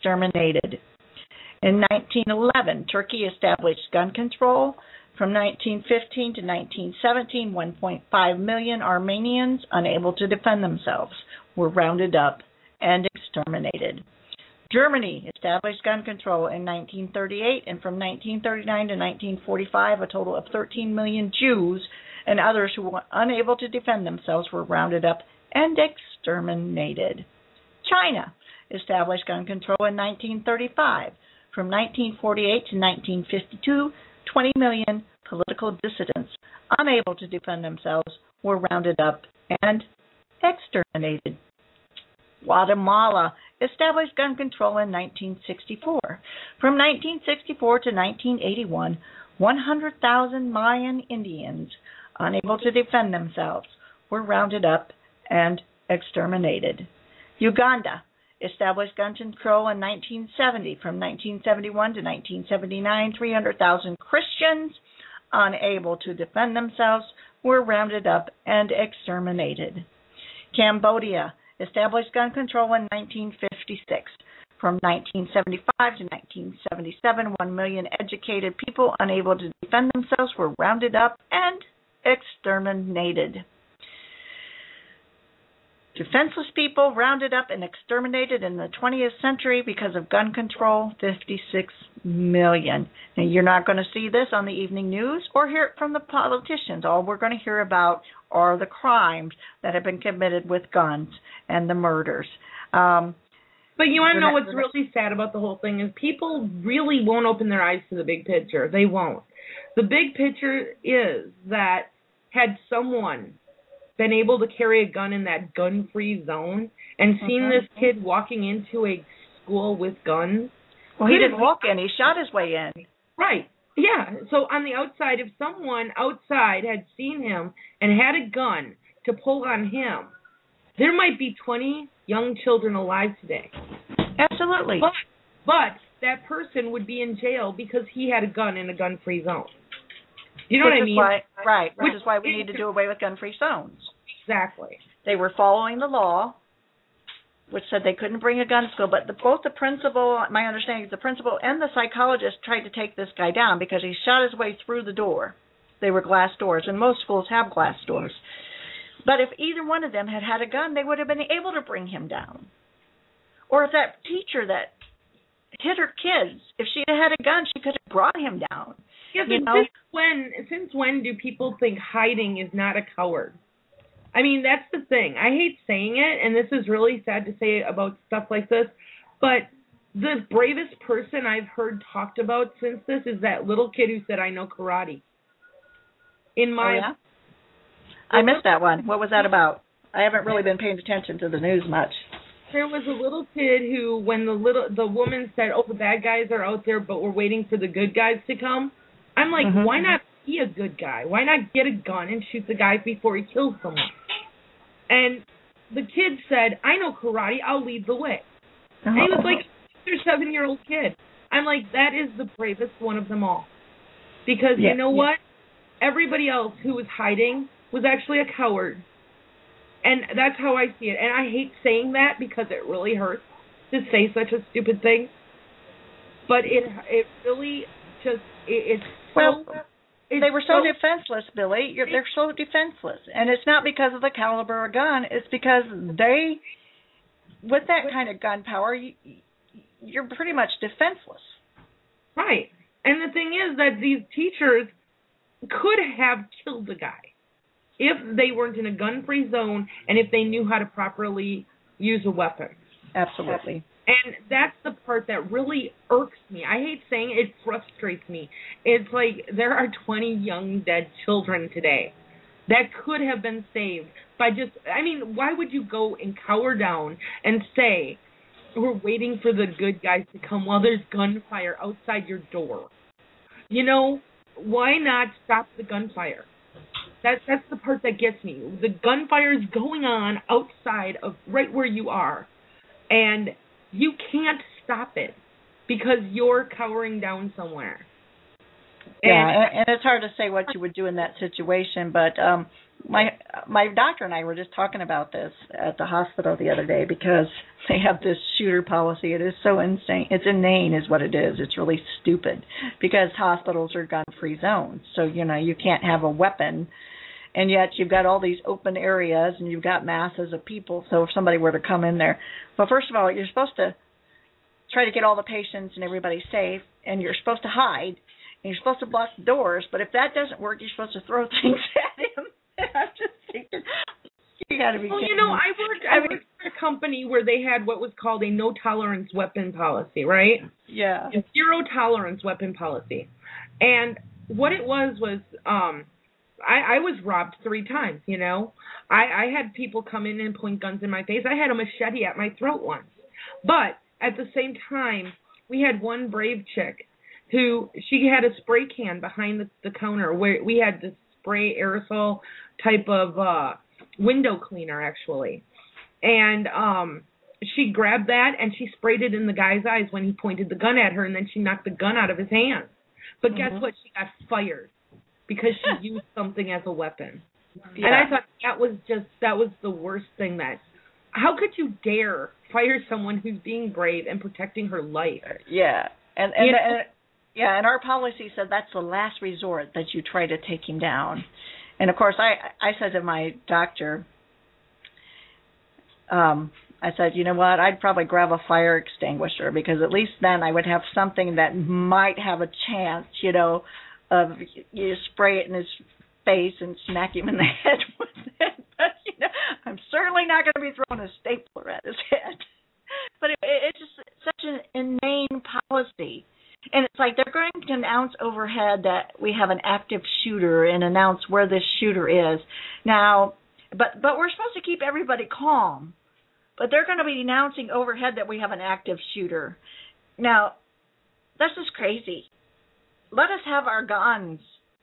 exterminated. In 1911, Turkey established gun control. From 1915 to 1917, 1.5 million Armenians unable to defend themselves were rounded up and exterminated. Germany established gun control in 1938, and from 1939 to 1945, a total of 13 million Jews and others who were unable to defend themselves were rounded up and exterminated. China established gun control in 1935. From 1948 to 1952, 20 million political dissidents unable to defend themselves were rounded up and exterminated. Guatemala established gun control in 1964. From 1964 to 1981, 100,000 Mayan Indians unable to defend themselves were rounded up and exterminated. Uganda established gun control in 1970. From 1971 to 1979, 300,000 Christians unable to defend themselves were rounded up and exterminated. Cambodia established gun control in 1956. From 1975 to 1977, 1 million educated people unable to defend themselves were rounded up and exterminated. Defenseless people rounded up and exterminated in the 20th century because of gun control, 56 million. Now, you're not going to see this on the evening news or hear it from the politicians. All we're going to hear about are the crimes that have been committed with guns and the murders. But you want to know what's really sad about the whole thing is people really won't open their eyes to the big picture. They won't. The big picture is that had someone been able to carry a gun in that gun-free zone and seen this kid walking into a school with guns. Well, he didn't walk in. He shot his way in. Right. Yeah. So on the outside, if someone outside had seen him and had a gun to pull on him, there might be 20 young children alive today. Absolutely. But that person would be in jail because he had a gun in a gun-free zone. You know what I mean? Which is why we need to do away with gun-free zones. Exactly. They were following the law, which said they couldn't bring a gun to school, but both the principal, my understanding is the principal and the psychologist tried to take this guy down because he shot his way through the door. They were glass doors, and most schools have glass doors. But if either one of them had had a gun, they would have been able to bring him down. Or if that teacher that hit her kids, if she had had a gun, she could have brought him down. Yeah, since when do people think hiding is not a coward? I mean, that's the thing. I hate saying it, and this is really sad to say about stuff like this, but the bravest person I've heard talked about since this is that little kid who said, "I know karate." I missed that one. What was that about? I haven't really been paying attention to the news much. There was a little kid who, when the woman said, "Oh, the bad guys are out there, but we're waiting for the good guys to come," I'm like, why not be a good guy? Why not get a gun and shoot the guy before he kills someone? And the kid said, "I know karate, I'll lead the way." And he was like a 6 or 7-year-old kid. I'm like, that is the bravest one of them all. Because you know what? Everybody else who was hiding was actually a coward. And that's how I see it. And I hate saying that because it really hurts to say such a stupid thing. But it really just, it's so... They were so defenseless, Billy. They're so defenseless. And it's not because of the caliber of gun. It's because they, with that kind of gun power, you're pretty much defenseless. Right. And the thing is that these teachers could have killed the guy if they weren't in a gun-free zone and if they knew how to properly use a weapon. Absolutely. And that's the part that really irks me. I hate saying it, it frustrates me. It's like there are 20 young dead children today that could have been saved by just, I mean, why would you go and cower down and say, we're waiting for the good guys to come while there's gunfire outside your door? You know, why not stop the gunfire? That's the part that gets me. The gunfire is going on outside of right where you are. And you can't stop it because you're cowering down somewhere. And it's hard to say what you would do in that situation, but my doctor and I were just talking about this at the hospital the other day because they have this shooter policy. It is so insane. It's inane is what it is. It's really stupid because hospitals are gun-free zones. So, you can't have a weapon, and yet you've got all these open areas and you've got masses of people. So if somebody were to come in there, well, first of all, you're supposed to try to get all the patients and everybody safe, and you're supposed to hide, and you're supposed to block the doors. But if that doesn't work, you're supposed to throw things at him. I'm just thinking, you got to be kidding me. I worked for a company where they had what was called a no-tolerance weapon policy, right? Yeah. A zero-tolerance weapon policy. And what it was I was robbed 3 times, I had people come in and point guns in my face. I had a machete at my throat once. But at the same time, we had one brave chick who, she had a spray can behind the counter where we had this spray aerosol type of window cleaner, actually. And she grabbed that and she sprayed it in the guy's eyes when he pointed the gun at her, and then she knocked the gun out of his hand. But guess what? She got fired because she used something as a weapon. Yeah. And I thought that was the worst thing. How could you dare fire someone who's being brave and protecting her life? Yeah. And our policy said that's the last resort, that you try to take him down. And of course, I said to my doctor, I said, you know what, I'd probably grab a fire extinguisher, because at least then I would have something that might have a chance, of you spray it in his face and smack him in the head with it. But, I'm certainly not going to be throwing a stapler at his head. But it's just such an inane policy. And it's like they're going to announce overhead that we have an active shooter and announce where this shooter is. Now, but we're supposed to keep everybody calm. But they're going to be announcing overhead that we have an active shooter. Now, this is crazy. Let us have our guns.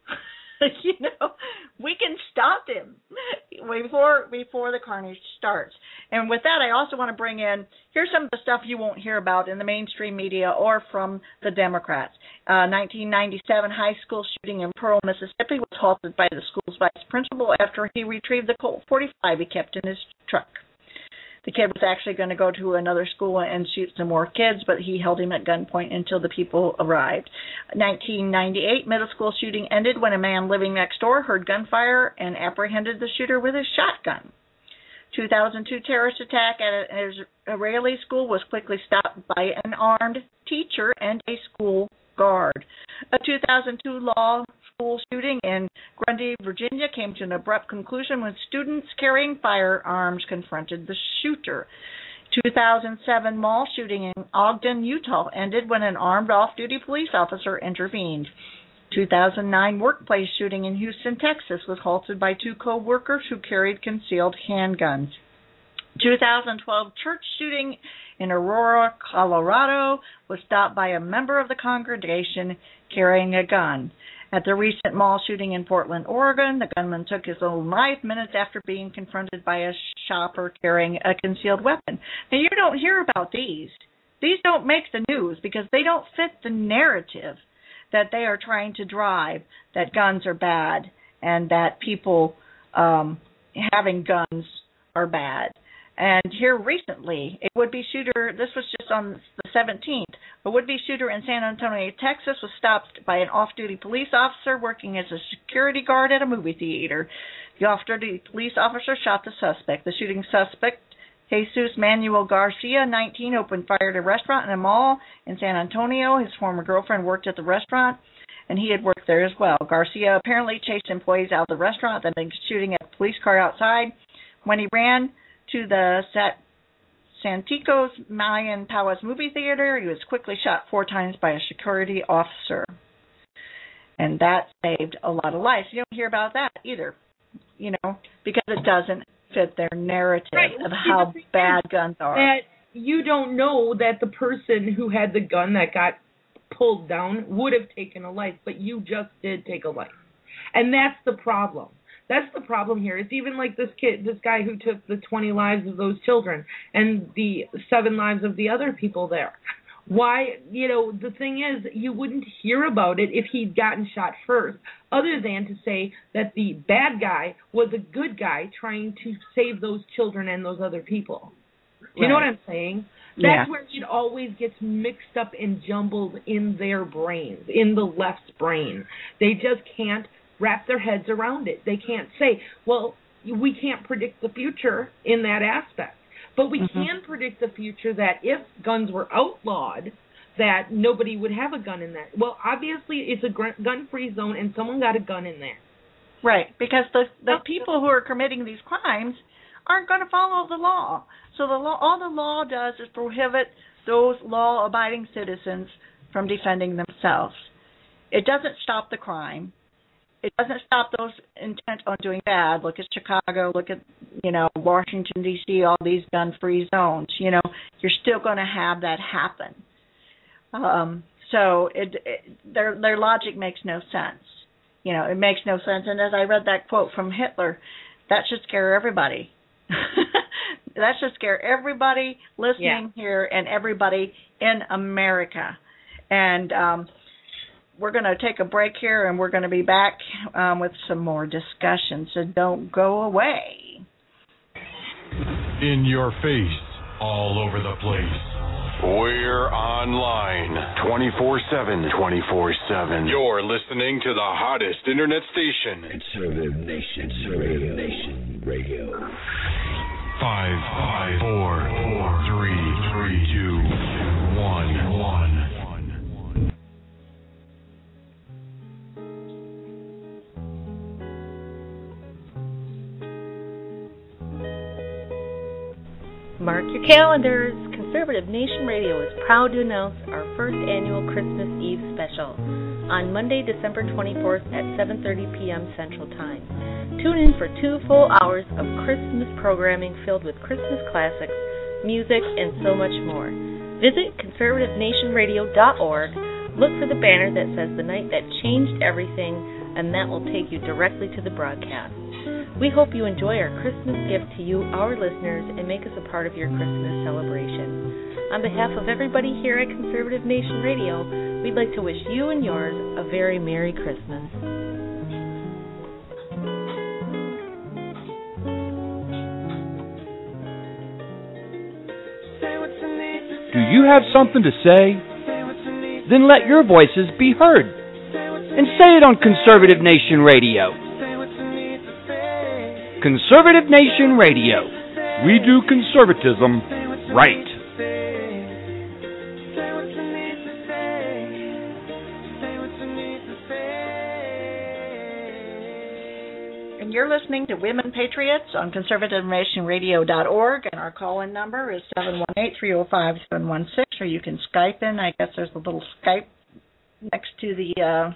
We can stop him before the carnage starts. And with that, I also want to bring in, here's some of the stuff you won't hear about in the mainstream media or from the Democrats. 1997 high school shooting in Pearl, Mississippi was halted by the school's vice principal after he retrieved the Colt .45 he kept in his truck. The kid was actually going to go to another school and shoot some more kids, but he held him at gunpoint until the people arrived. 1998 middle school shooting ended when a man living next door heard gunfire and apprehended the shooter with his shotgun. 2002 terrorist attack at an Israeli school was quickly stopped by an armed teacher and a school guard. A 2002 law school shooting in Grundy, Virginia came to an abrupt conclusion when students carrying firearms confronted the shooter. 2007 mall shooting in Ogden, Utah ended when an armed off-duty police officer intervened. 2009 workplace shooting in Houston, Texas was halted by 2 co-workers who carried concealed handguns. 2012 church shooting in Aurora, Colorado was stopped by a member of the congregation carrying a gun. At the recent mall shooting in Portland, Oregon, the gunman took his own life minutes after being confronted by a shopper carrying a concealed weapon. Now, you don't hear about these. These don't make the news because they don't fit the narrative that they are trying to drive, that guns are bad and that people having guns are bad. And here recently, a would-be shooter, this was just on the 17th, a would-be shooter in San Antonio, Texas, was stopped by an off-duty police officer working as a security guard at a movie theater. The off-duty police officer shot the suspect. The shooting suspect, Jesus Manuel Garcia, 19, opened fire at a restaurant in a mall in San Antonio. His former girlfriend worked at the restaurant, and he had worked there as well. Garcia apparently chased employees out of the restaurant, then began shooting at a police car outside. When he ran to the Santikos Mayan Palace movie theater, he was quickly shot 4 times by a security officer. And that saved a lot of lives. You don't hear about that either, because it doesn't fit their narrative of how bad guns are. That you don't know that the person who had the gun that got pulled down would have taken a life, but you just did take a life. And that's the problem. That's the problem here. It's even like this guy who took the 20 lives of those children and the 7 lives of the other people there. Why, the thing is, you wouldn't hear about it if he'd gotten shot first, other than to say that the bad guy was a good guy trying to save those children and those other people. Do you know what I'm saying? That's where it always gets mixed up and jumbled in their brains, in the left's brain. They just can't wrap their heads around it. They can't say, well, we can't predict the future in that aspect. But we can predict the future that if guns were outlawed, that nobody would have a gun in that. Well, obviously, it's a gun-free zone, and someone got a gun in there. Right, because the people who are committing these crimes aren't going to follow the law. So all the law does is prohibit those law-abiding citizens from defending themselves. It doesn't stop the crime. It doesn't stop those intent on doing bad. Look at Chicago. Look at, Washington, D.C., all these gun-free zones. You're still going to have that happen. So their logic makes no sense. It makes no sense. And as I read that quote from Hitler, that should scare everybody. That should scare everybody listening here and everybody in America. And we're going to take a break here, and we're going to be back with some more discussion, so don't go away. In your face, all over the place. We're online 24/7. 24/7. You're listening to the hottest internet station. Conservative Nation Radio. 5, 4, 3, 2, 1. Mark your calendars. Conservative Nation Radio is proud to announce our first annual Christmas Eve special on Monday, December 24th at 7:30 p.m. Central Time. Tune in for 2 full hours of Christmas programming filled with Christmas classics, music, and so much more. Visit conservativenationradio.org. Look for the banner that says The Night That Changed Everything, and that will take you directly to the broadcast. We hope you enjoy our Christmas gift to you, our listeners, and make us a part of your Christmas celebration. On behalf of everybody here at Conservative Nation Radio, we'd like to wish you and yours a very Merry Christmas. Do you have something to say? Then let your voices be heard. And say it on Conservative Nation Radio. Conservative Nation Radio. We do conservatism right. And you're listening to Women Patriots on conservativenationradio.org, and our call-in number is 718-305-716, or you can Skype in. I guess there's a little Skype next to the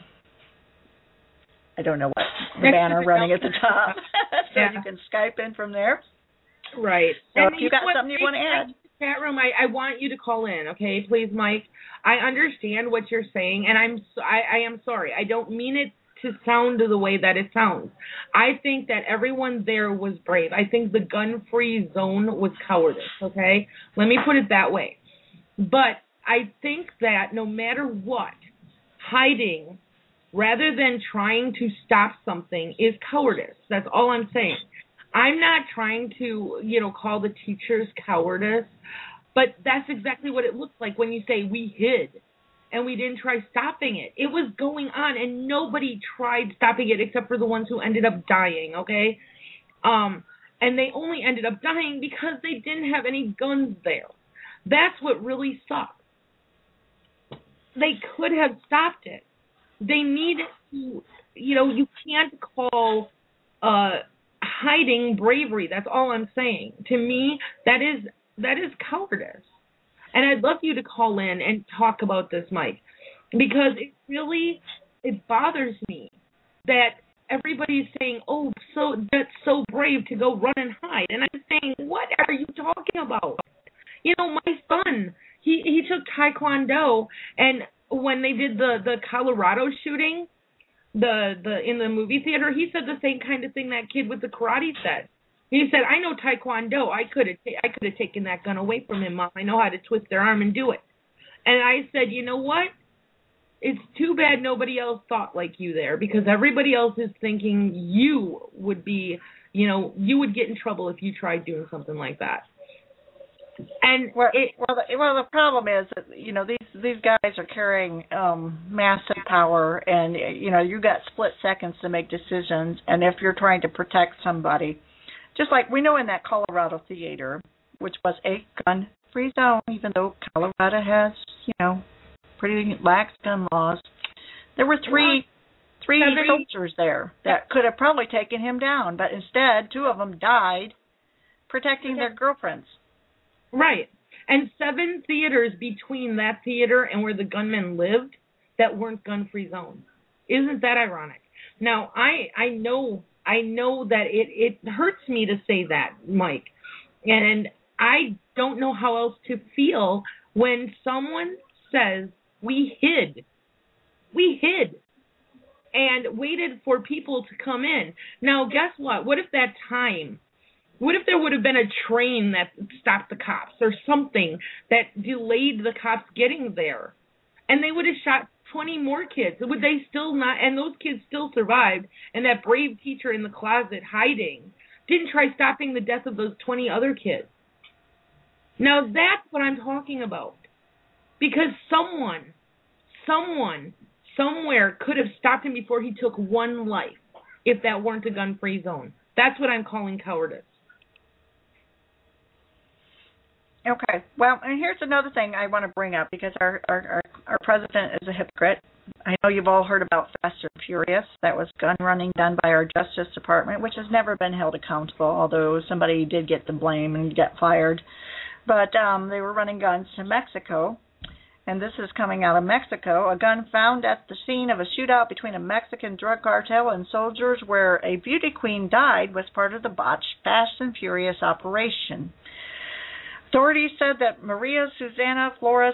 I don't know what, the banner running at the top. So you can Skype in from there. Right. So if you got something you want to add. Chat room, I want you to call in, okay? Please, Mike. I understand what you're saying, and I am sorry. I don't mean it to sound the way that it sounds. I think that everyone there was brave. I think the gun-free zone was cowardice, okay? Let me put it that way. But I think that no matter what, hiding rather than trying to stop something is cowardice. That's all I'm saying. I'm not trying to, call the teachers cowardice, but that's exactly what it looks like when you say we hid and we didn't try stopping it. It was going on, and nobody tried stopping it except for the ones who ended up dying, okay? And they only ended up dying because they didn't have any guns there. That's what really sucks. They could have stopped it. They need to, you can't call hiding bravery. That's all I'm saying. To me, that is cowardice. And I'd love you to call in and talk about this, Mike, because it bothers me that everybody's saying, oh, so that's so brave to go run and hide. And I'm saying, what are you talking about? My son, he took Taekwondo, and when they did the Colorado shooting, in the movie theater, he said the same kind of thing that kid with the karate said. He said, I know Taekwondo. I could have taken that gun away from him, Mom. I know how to twist their arm and do it. And I said, you know what? It's too bad nobody else thought like you there, because everybody else is thinking you would be, you would get in trouble if you tried doing something like that. And the problem is that these guys are carrying massive power, and you got split seconds to make decisions. And if you're trying to protect somebody, just like we know in that Colorado theater, which was a gun-free zone, even though Colorado has pretty lax gun laws, there were three soldiers there that could have probably taken him down, but instead 2 of them died protecting their girlfriends. Right. And 7 theaters between that theater and where the gunmen lived that weren't gun-free zones. Isn't that ironic? Now, I know that it hurts me to say that, Mike. And I don't know how else to feel when someone says we hid and waited for people to come in. Now, guess what? What if there would have been a train that stopped the cops or something that delayed the cops getting there, and they would have shot 20 more kids? Would they still not? And those kids still survived, and that brave teacher in the closet hiding didn't try stopping the death of those 20 other kids. Now that's what I'm talking about. Because someone, somewhere could have stopped him before he took one life if that weren't a gun-free zone. That's what I'm calling cowardice. Okay. Well, and here's another thing I want to bring up, because our president is a hypocrite. I know you've all heard about Fast and Furious. That was gun running done by our Justice Department, which has never been held accountable, although somebody did get the blame and get fired. But they were running guns to Mexico, and this is coming out of Mexico. A gun found at the scene of a shootout between a Mexican drug cartel and soldiers where a beauty queen died was part of the botched Fast and Furious operation. Authorities said that Maria Susana Flores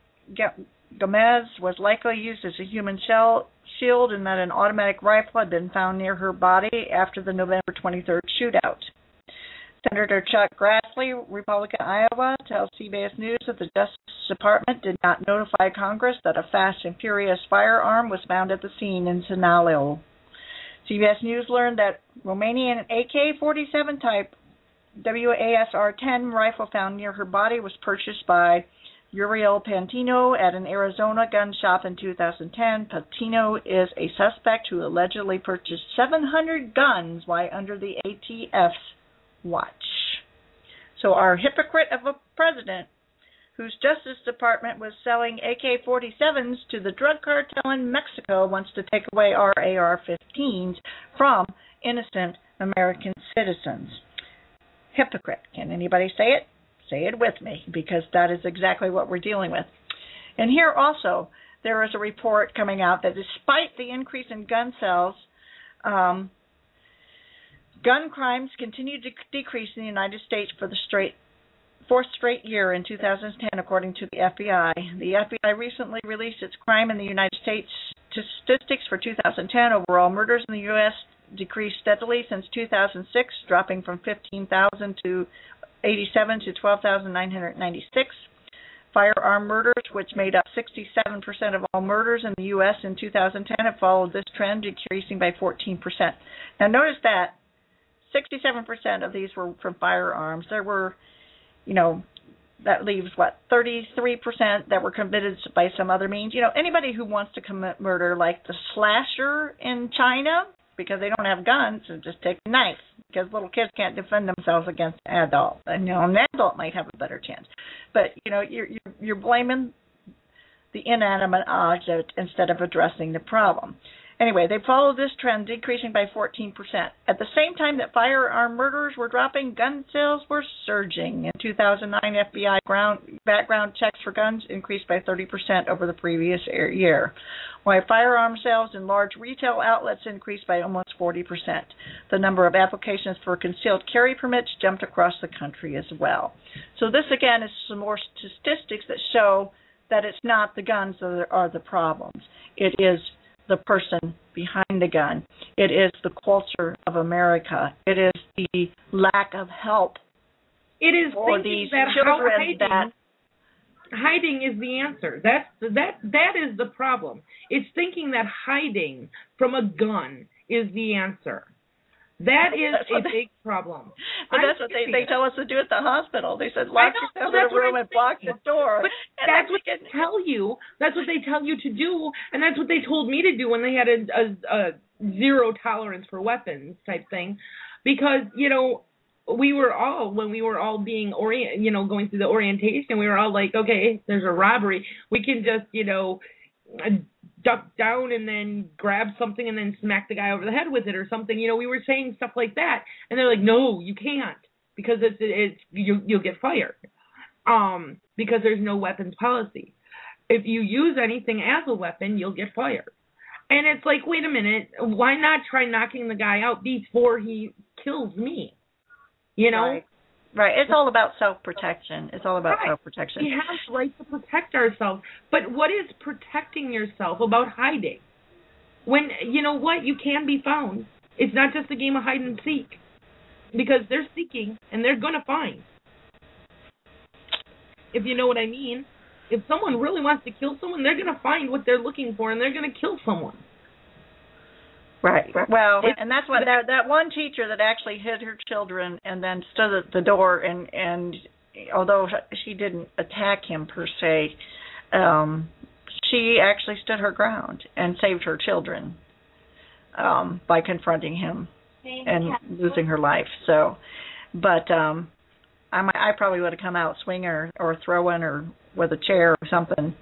Gomez was likely used as a human shield, and that an automatic rifle had been found near her body after the November 23rd shootout. Senator Chuck Grassley, Republican Iowa, tells CBS News that the Justice Department did not notify Congress that a Fast and Furious firearm was found at the scene in Sinaloa. CBS News learned that Romanian AK-47 type WASR-10 rifle found near her body was purchased by Uriel Pantino at an Arizona gun shop in 2010. Pantino is a suspect who allegedly purchased 700 guns while under the ATF's watch. So our hypocrite of a president, whose Justice Department was selling AK-47s to the drug cartel in Mexico, wants to take away our AR-15s from innocent American citizens. Hypocrite. Can anybody say it? Say it with me, because that is exactly what we're dealing with. And here also, there is a report coming out that despite the increase in gun sales, gun crimes continue to decrease in the United States for the fourth straight year in 2010, according to the FBI. The FBI recently released its crime in the United States statistics for 2010. Overall murders in the U.S. decreased steadily since 2006, dropping from 15,000 to 87 to 12,996. Firearm murders, which made up 67% of all murders in the U.S. in 2010, have followed this trend, decreasing by 14%. Now notice that 67% of these were from firearms. There were, that leaves, 33% that were committed by some other means. Anybody who wants to commit murder, like the slasher in China, because they don't have guns, and just take a knife, because little kids can't defend themselves against an adult. And, an adult might have a better chance. But, you're blaming the inanimate object instead of addressing the problem. Anyway, they followed this trend, decreasing by 14%. At the same time that firearm murders were dropping, gun sales were surging. In 2009, FBI background checks for guns increased by 30% over the previous year, while firearm sales in large retail outlets increased by almost 40%. The number of applications for concealed carry permits jumped across the country as well. So this, again, is some more statistics that show that it's not the guns that are the problems. It is the person behind the gun. It is the culture of America. It is the lack of help. It is for these children that hiding is the answer. That is the problem. It's thinking that hiding from a gun is the answer. That is a big problem. But that's what they tell us to do at the hospital. They said, lock yourself in a room and block the door. But that's what they tell you. That's what they tell you to do, and that's what they told me to do when they had a zero tolerance for weapons type thing. Because, when we were all being going through the orientation, we were all like, okay, there's a robbery. We can just, duck down and then grab something and then smack the guy over the head with it or something. We were saying stuff like that, and they're like, no, you can't, because you'll get fired, because there's no weapons policy. If you use anything as a weapon, you'll get fired. And it's like, wait a minute, why not try knocking the guy out before he kills me? Right. It's all about self-protection. Self-protection. We have the right to protect ourselves. But what is protecting yourself about hiding? When, you can be found. It's not just a game of hide and seek. Because they're seeking, and they're going to find. If you know what I mean. If someone really wants to kill someone, they're going to find what they're looking for, and they're going to kill someone. Right. Well, and that's what that one teacher that actually hid her children and then stood at the door and although she didn't attack him per se, she actually stood her ground and saved her children by confronting him and losing her life. So, but I probably would have come out swinging or throwing or with a chair or something.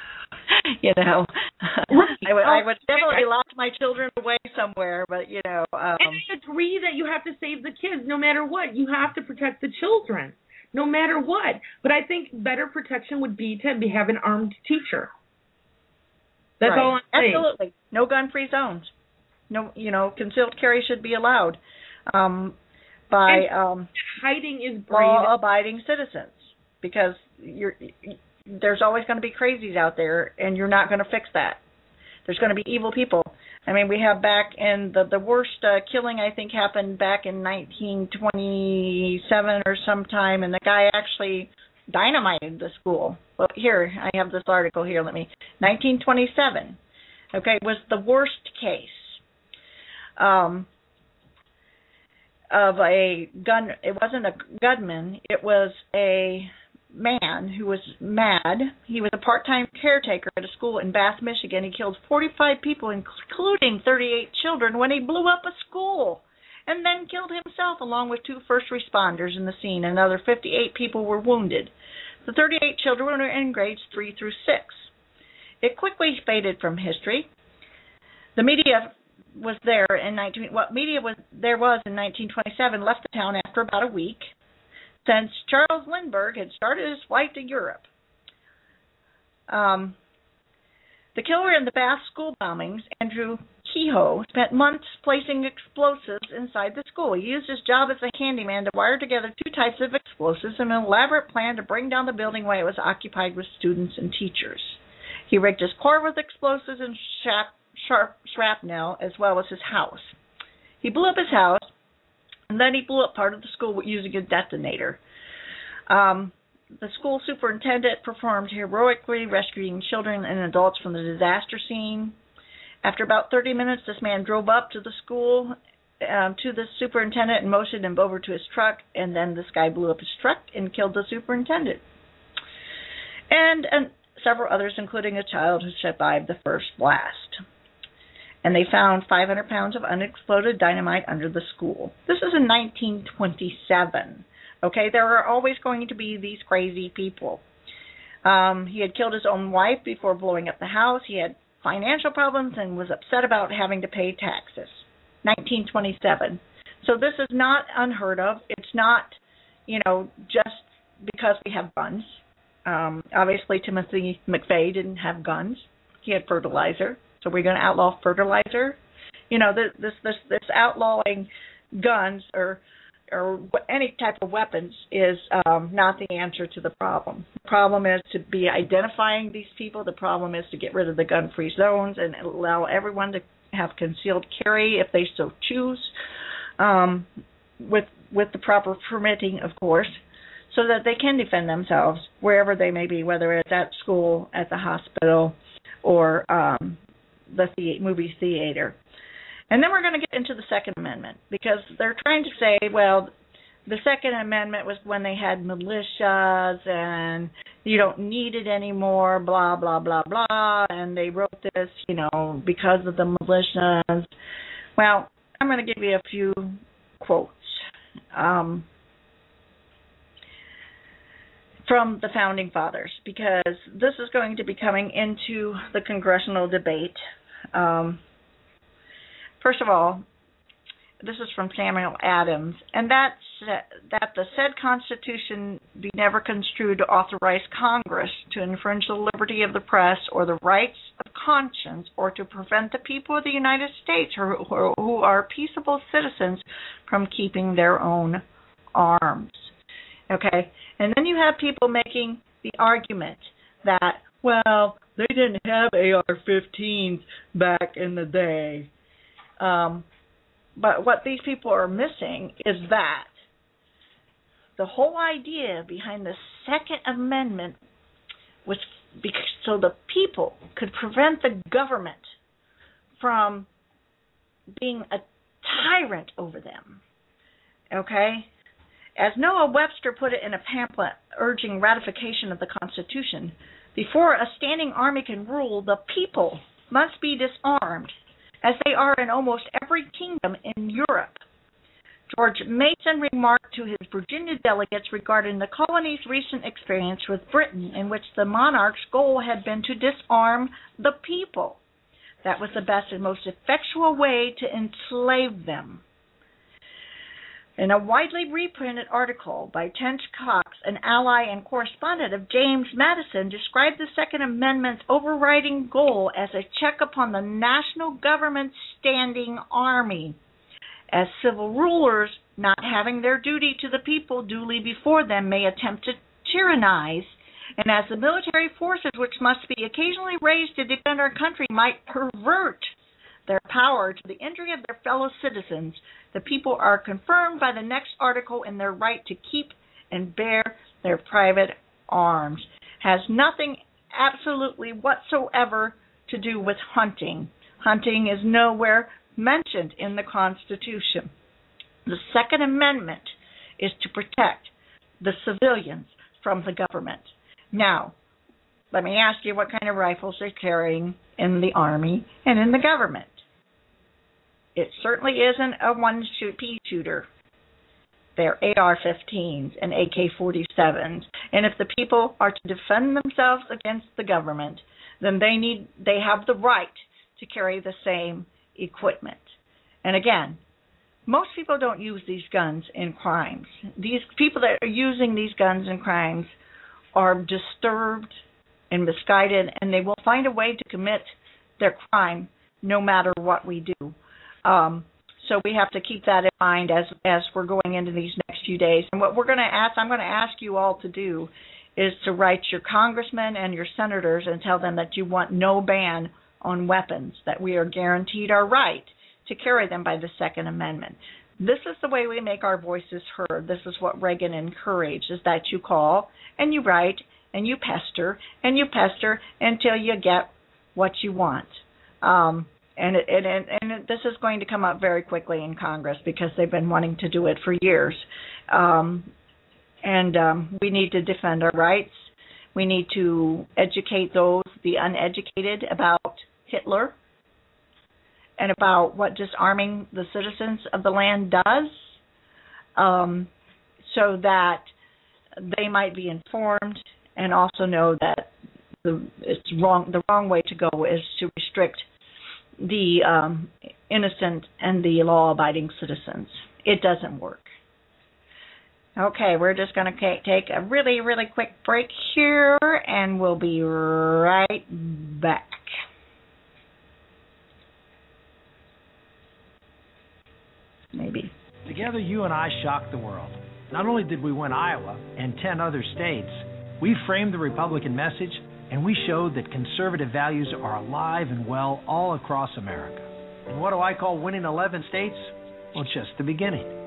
I would definitely lock my children away somewhere, but and I agree that you have to save the kids no matter what. You have to protect the children no matter what. But I think better protection would be to have an armed teacher. That's all I'm saying. Absolutely. No gun-free zones. No, concealed carry should be allowed by hiding is brave. Law-abiding citizens, because there's always going to be crazies out there, and you're not going to fix that. There's going to be evil people. I mean, we have back in the worst killing, I think, happened back in 1927 or sometime, and the guy actually dynamited the school. Well, here, I have this article here. 1927, was the worst case of a gun. It wasn't a gunman. It was a man who was mad. He was a part-time caretaker at a school in Bath, Michigan. He killed 45 people, including 38 children, when he blew up a school, and then killed himself along with 2 first responders in the scene. Another 58 people were wounded. The 38 children were in grades 3 through 6. It quickly faded from history. The media was there in 1927 left the town after about a week, since Charles Lindbergh had started his flight to Europe. The killer in the Bath school bombings, Andrew Kehoe, spent months placing explosives inside the school. He used his job as a handyman to wire together 2 types of explosives in an elaborate plan to bring down the building while it was occupied with students and teachers. He rigged his car with explosives and shrapnel, as well as his house. He blew up his house, and then he blew up part of the school using a detonator. The school superintendent performed heroically, rescuing children and adults from the disaster scene. After about 30 minutes, this man drove up to the school, to the superintendent, and motioned him over to his truck, and then this guy blew up his truck and killed the superintendent. And several others, including a child who survived the first blast. And they found 500 pounds of unexploded dynamite under the school. This is in 1927. Okay, there are always going to be these crazy people. He had killed his own wife before blowing up the house. He had financial problems and was upset about having to pay taxes. 1927. So this is not unheard of. It's not, just because we have guns. Obviously, Timothy McVeigh didn't have guns. He had fertilizer. So we're going to outlaw fertilizer. This outlawing guns or any type of weapons is not the answer to the problem. The problem is to be identifying these people. The problem is to get rid of the gun-free zones and allow everyone to have concealed carry if they so choose, with the proper permitting, of course. so that they can defend themselves wherever they may be, whether it's at school, at the hospital, or the movie theater. And then we're going to get into the Second Amendment, because they're trying to say, well, the Second Amendment was when they had militias and you don't need it anymore, blah, blah, blah, blah, and they wrote this, because of the militias. Well, I'm going to give you a few quotes from the Founding Fathers, because this is going to be coming into the congressional debate. First of all, this is from Samuel Adams, and that the said Constitution be never construed to authorize Congress to infringe the liberty of the press or the rights of conscience, or to prevent the people of the United States who are peaceable citizens from keeping their own arms. Okay? And then you have people making the argument that, well, they didn't have AR-15s back in the day. But what these people are missing is that the whole idea behind the Second Amendment was so the people could prevent the government from being a tyrant over them. Okay? As Noah Webster put it in a pamphlet urging ratification of the Constitution, before a standing army can rule, the people must be disarmed, as they are in almost every kingdom in Europe. George Mason remarked to his Virginia delegates regarding the colony's recent experience with Britain, in which the monarch's goal had been to disarm the people. That was the best and most effectual way to enslave them. In a widely reprinted article by Tench Cox, an ally and correspondent of James Madison, described the Second Amendment's overriding goal as a check upon the national government's standing army, as civil rulers, not having their duty to the people duly before them, may attempt to tyrannize, and as the military forces which must be occasionally raised to defend our country might pervert their power to the injury of their fellow citizens, the people are confirmed by the next article in their right to keep and bear their private arms. Has nothing absolutely whatsoever to do with hunting. Hunting is nowhere mentioned in the Constitution. The Second Amendment is to protect the civilians from the government. Now, let me ask you what kind of rifles they're carrying in the Army and in the government. It certainly isn't a one-pea shooter. They're AR-15s and AK-47s. And if the people are to defend themselves against the government, then they have the right to carry the same equipment. And again, most people don't use these guns in crimes. These people that are using these guns in crimes are disturbed and misguided, and they will find a way to commit their crime no matter what we do. So we have to keep that in mind as we're going into these next few days. And what I'm going to ask you all to do is to write your congressmen and your senators and tell them that you want no ban on weapons, that we are guaranteed our right to carry them by the Second Amendment. This is the way we make our voices heard. This is what Reagan encouraged, is that you call and you write and you pester until you get what you want. And this is going to come up very quickly in Congress because they've been wanting to do it for years. We need to defend our rights. We need to educate the uneducated about Hitler and about what disarming the citizens of the land does, so that they might be informed and also know that the wrong way to go is to restrict the innocent and the law-abiding citizens. It doesn't work. Okay, we're just going to take a really, really quick break here, and we'll be right back. Maybe. Together, you and I shocked the world. Not only did we win Iowa and 10 other states, we framed the Republican message, and we showed that conservative values are alive and well all across America. And what do I call winning 11 states? Well, just the beginning.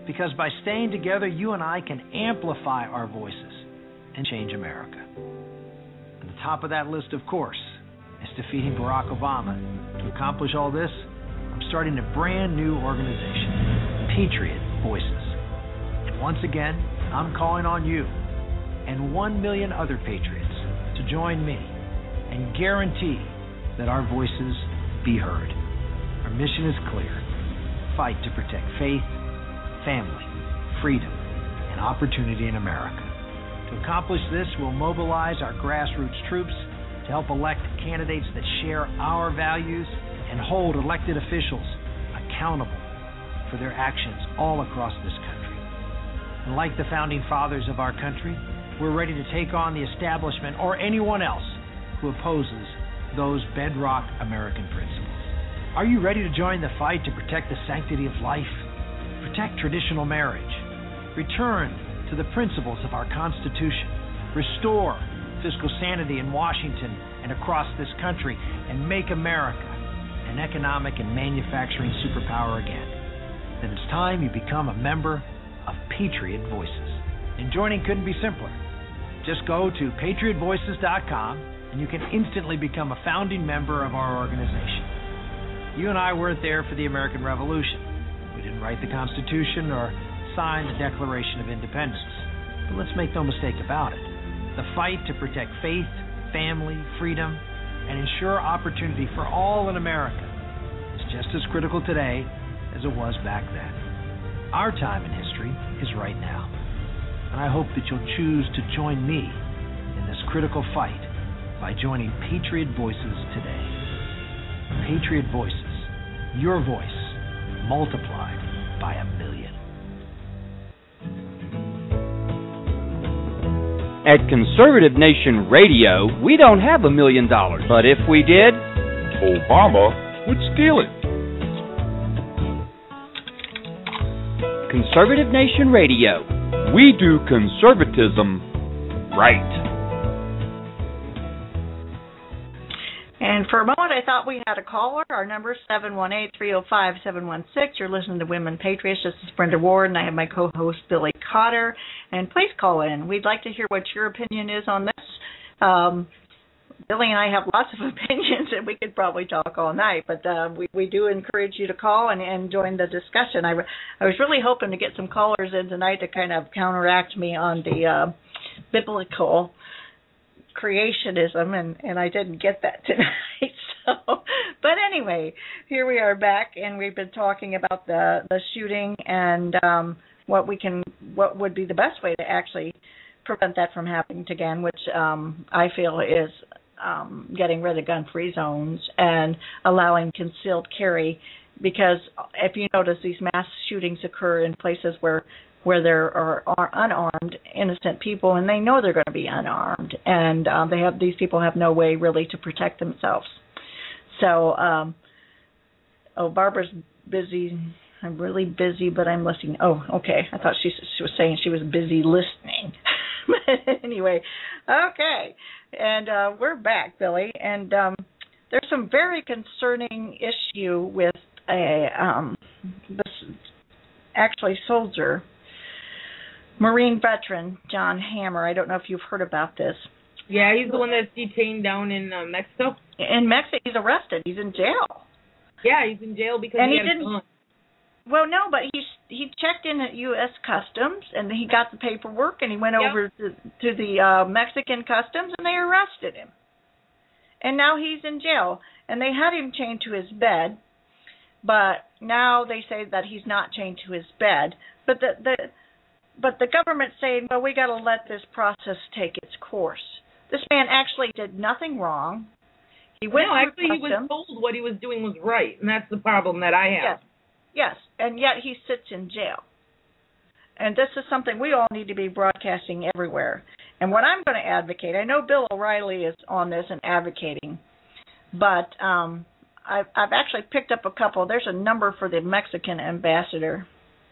Because by staying together, you and I can amplify our voices and change America. And the top of that list, of course, is defeating Barack Obama. To accomplish all this, I'm starting a brand new organization, Patriot Voices. And once again, I'm calling on you and 1 million other patriots to join me and guarantee that our voices be heard. Our mission is clear. Fight to protect faith, family, freedom, and opportunity in America. To accomplish this, we'll mobilize our grassroots troops to help elect candidates that share our values and hold elected officials accountable for their actions all across this country. And like the founding fathers of our country, we're ready to take on the establishment or anyone else who opposes those bedrock American principles. Are you ready to join the fight to protect the sanctity of life, protect traditional marriage, return to the principles of our Constitution, restore fiscal sanity in Washington and across this country, and make America an economic and manufacturing superpower again? Then it's time you become a member of Patriot Voices. And joining couldn't be simpler. Just go to patriotvoices.com and you can instantly become a founding member of our organization. You and I weren't there for the American Revolution. We didn't write the Constitution or sign the Declaration of Independence. But let's make no mistake about it. The fight to protect faith, family, freedom, and ensure opportunity for all in America is just as critical today as it was back then. Our time in history is right now. And I hope that you'll choose to join me in this critical fight by joining Patriot Voices today. Patriot Voices, your voice multiplied by 1 million. At Conservative Nation Radio, we don't have $1 million, but if we did, Obama would steal it. Conservative Nation Radio. We do conservatism right. And for a moment, I thought we had a caller. Our number is 718-305-716. You're listening to Women Patriots. This is Brenda Ward, and I have my co-host, Billy Cotter. And please call in. We'd like to hear what your opinion is on this. Billy and I have lots of opinions, and we could probably talk all night. But we do encourage you to call and join the discussion. I was really hoping to get some callers in tonight to kind of counteract me on the biblical creationism, and I didn't get that tonight. But anyway, here we are back, and we've been talking about the shooting and what would be the best way to actually prevent that from happening again, which I feel is getting rid of gun-free zones and allowing concealed carry, because if you notice, these mass shootings occur in places where there are unarmed, innocent people, and they know they're going to be unarmed, and these people have no way really to protect themselves. So, Barbara's busy. I'm really busy, but I'm listening. Oh, okay. I thought she was saying she was busy listening. But anyway, okay. And we're back, Billy. And there's some very concerning issue with this soldier, Marine veteran John Hammer. I don't know if you've heard about this. Yeah, he's the one that's detained down in Mexico. In Mexico, he's arrested. He's in jail. Yeah, he's in jail because he had a gun. Well, no, but he checked in at U.S. Customs, and he got the paperwork, and he went over to the Mexican Customs, and they arrested him. And now he's in jail. And they had him chained to his bed, but now they say that he's not chained to his bed. But the government's saying, well, we got to let this process take its course. This man actually did nothing wrong. He went he was told what he was doing was right, and that's the problem that I have. Yes, and yet he sits in jail. And this is something we all need to be broadcasting everywhere. And what I'm going to advocate, I know Bill O'Reilly is on this and advocating, but I've actually picked up a couple. There's a number for the Mexican ambassador,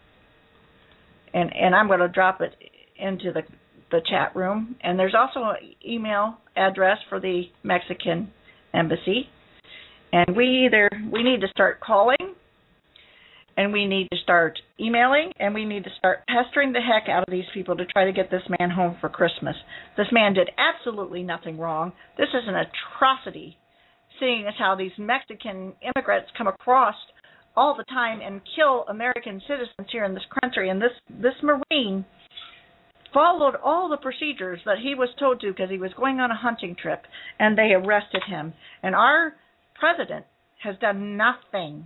and I'm going to drop it into the chat room. And there's also an email address for the Mexican embassy. And we need to start calling, and we need to start emailing, and we need to start pestering the heck out of these people to try to get this man home for Christmas. This man did absolutely nothing wrong. This is an atrocity, seeing as how these Mexican immigrants come across all the time and kill American citizens here in this country. And this Marine followed all the procedures that he was told to because he was going on a hunting trip, and they arrested him. And our president has done nothing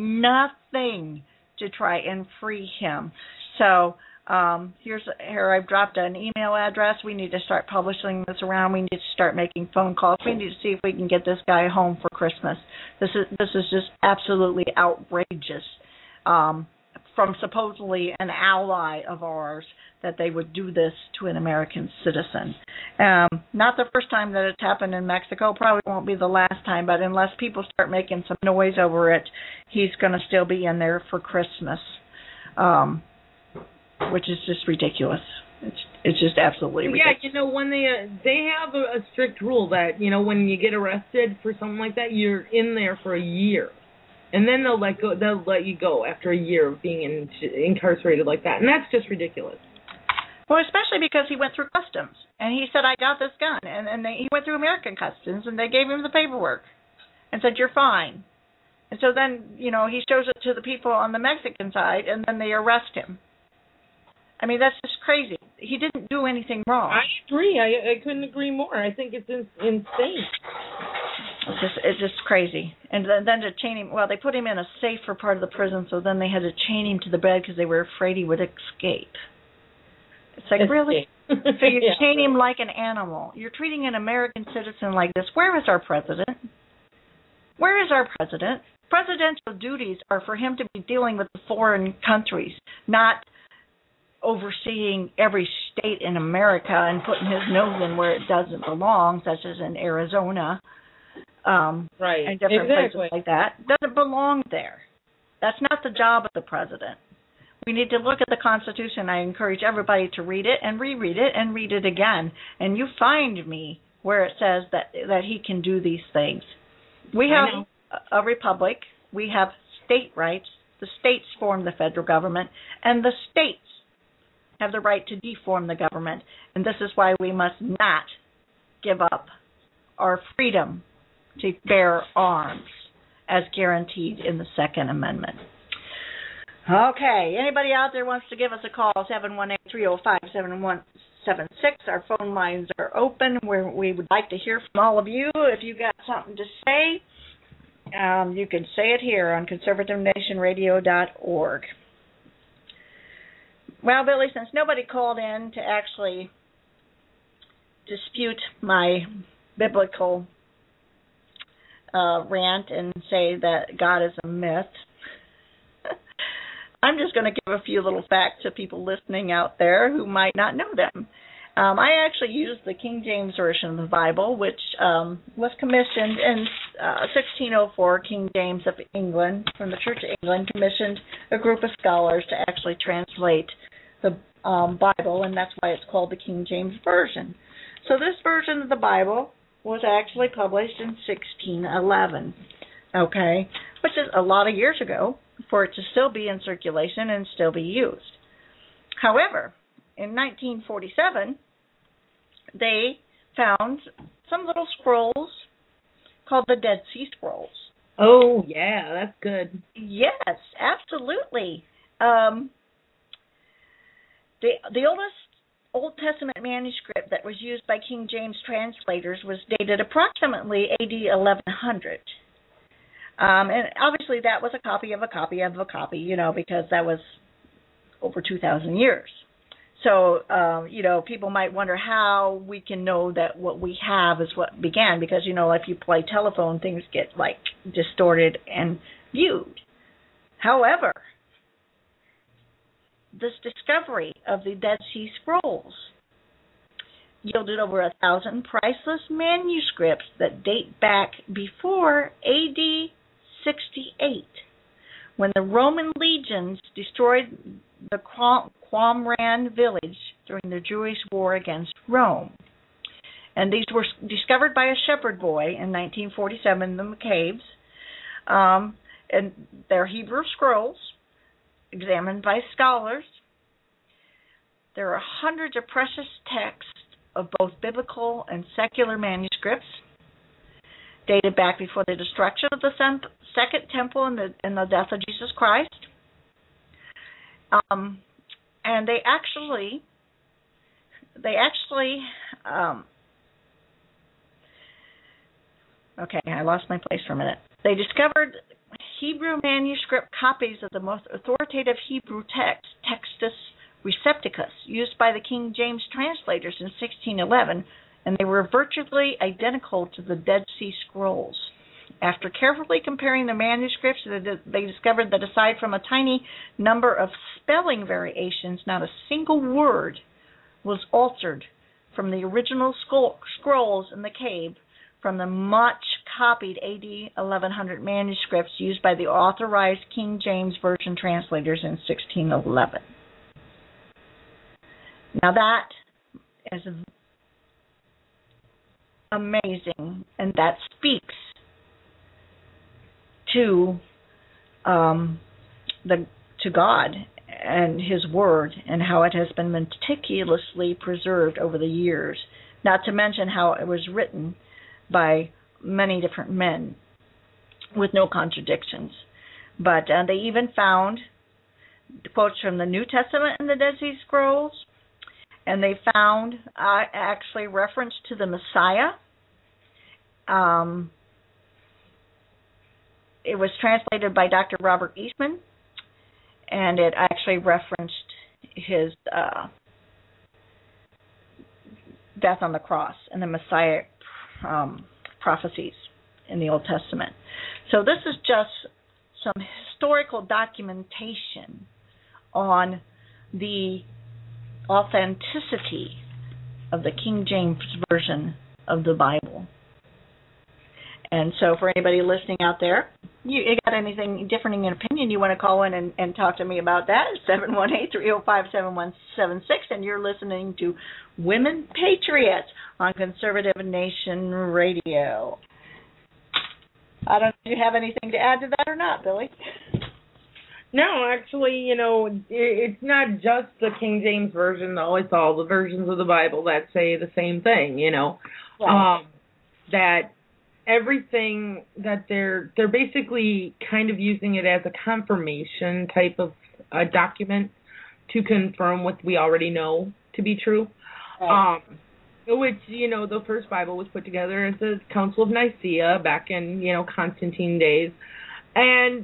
to try and free him. So here I've dropped an email address. We need to start publishing this around. We need to start making phone calls. We need to see if we can get this guy home for Christmas. This is just absolutely outrageous. From supposedly an ally of ours, that they would do this to an American citizen. Not the first time that it's happened in Mexico, probably won't be the last time, but unless people start making some noise over it, he's going to still be in there for Christmas, which is just ridiculous. It's just absolutely ridiculous. Yeah, when they have a strict rule that, when you get arrested for something like that, you're in there for a year. And then they'll let you go after a year of being incarcerated like that. And that's just ridiculous. Well, especially because he went through customs. And he said, I got this gun. And he went through American customs, and they gave him the paperwork and said, you're fine. And so then, he shows it to the people on the Mexican side, and then they arrest him. I mean, that's just crazy. He didn't do anything wrong. I agree. I couldn't agree more. I think it's insane. It's just crazy. And then to chain him, they put him in a safer part of the prison, so then they had to chain him to the bed because they were afraid he would escape. It's like, really? So you chain him like an animal. You're treating an American citizen like this. Where is our president? Where is our president? Presidential duties are for him to be dealing with the foreign countries, not overseeing every state in America and putting his nose in where it doesn't belong, such as in Arizona. Right. And different places like that. Doesn't belong there. That's not the job of the president. We need to look at the Constitution. I encourage everybody to read it and reread it and read it again. And you find me where it says that he can do these things. We have a republic. We have state rights. The states form the federal government. And the states have the right to deform the government. And this is why we must not give up our freedom to bear arms as guaranteed in the Second Amendment. Okay, anybody out there wants to give us a call, 718-305-7176. Our phone lines are open. We would like to hear from all of you. If you got something to say, you can say it here on conservativenationradio.org. Well, Billy, since nobody called in to actually dispute my biblical rant and say that God is a myth, I'm just going to give a few little facts to people listening out there who might not know them. I actually used the King James Version of the Bible, which was commissioned in 1604. King James of England, from the Church of England, commissioned a group of scholars to actually translate the Bible, and that's why it's called the King James Version. So this version of the Bible was actually published in 1611, okay, which is a lot of years ago for it to still be in circulation and still be used. However, in 1947, they found some little scrolls called the Dead Sea Scrolls. Oh, yeah, that's good. Yes, absolutely. The oldest Old Testament manuscript that was used by King James translators was dated approximately AD 1100. And obviously that was a copy of a copy of a copy, because that was over 2,000 years. So, people might wonder how we can know that what we have is what began, because, if you play telephone, things get, distorted and viewed. However, this discovery of the Dead Sea Scrolls yielded over 1,000 priceless manuscripts that date back before AD 68, when the Roman legions destroyed the Qumran village during the Jewish war against Rome. And these were discovered by a shepherd boy in 1947 in the caves. And they're Hebrew scrolls. examined by scholars. There are hundreds of precious texts of both biblical and secular manuscripts dated back before the destruction of the Second Temple and the death of Jesus Christ. And they actually okay, I lost my place for a minute. They discovered Hebrew manuscript copies of the most authoritative Hebrew text, Textus Recepticus, used by the King James translators in 1611, and they were virtually identical to the Dead Sea Scrolls. After carefully comparing the manuscripts, they discovered that aside from a tiny number of spelling variations, not a single word was altered from the original scrolls in the cave from the much-copied AD 1100 manuscripts used by the authorized King James Version translators in 1611. Now that is amazing, and that speaks to God and His Word, and how it has been meticulously preserved over the years. Not to mention how it was written by many different men with no contradictions. But they even found quotes from the New Testament in the Dead Sea Scrolls, and they found actually reference to the Messiah. It was translated by Dr. Robert Eastman, and it actually referenced his death on the cross and the Messiah prophecies in the Old Testament. So this is just some historical documentation on the authenticity of the King James Version of the Bible. And so for anybody listening out there, you got anything differing in opinion, you want to call in and talk to me about that, 718-305-7176, and you're listening to Women Patriots on Conservative Nation Radio. I don't know if you have anything to add to that or not, Billy. No, actually, it's not just the King James Version, though. It's all the versions of the Bible that say the same thing, Right. That everything that they're basically kind of using it as a confirmation type of document to confirm what we already know to be true. Right. Which, the first Bible was put together as the Council of Nicaea back in, Constantine days. And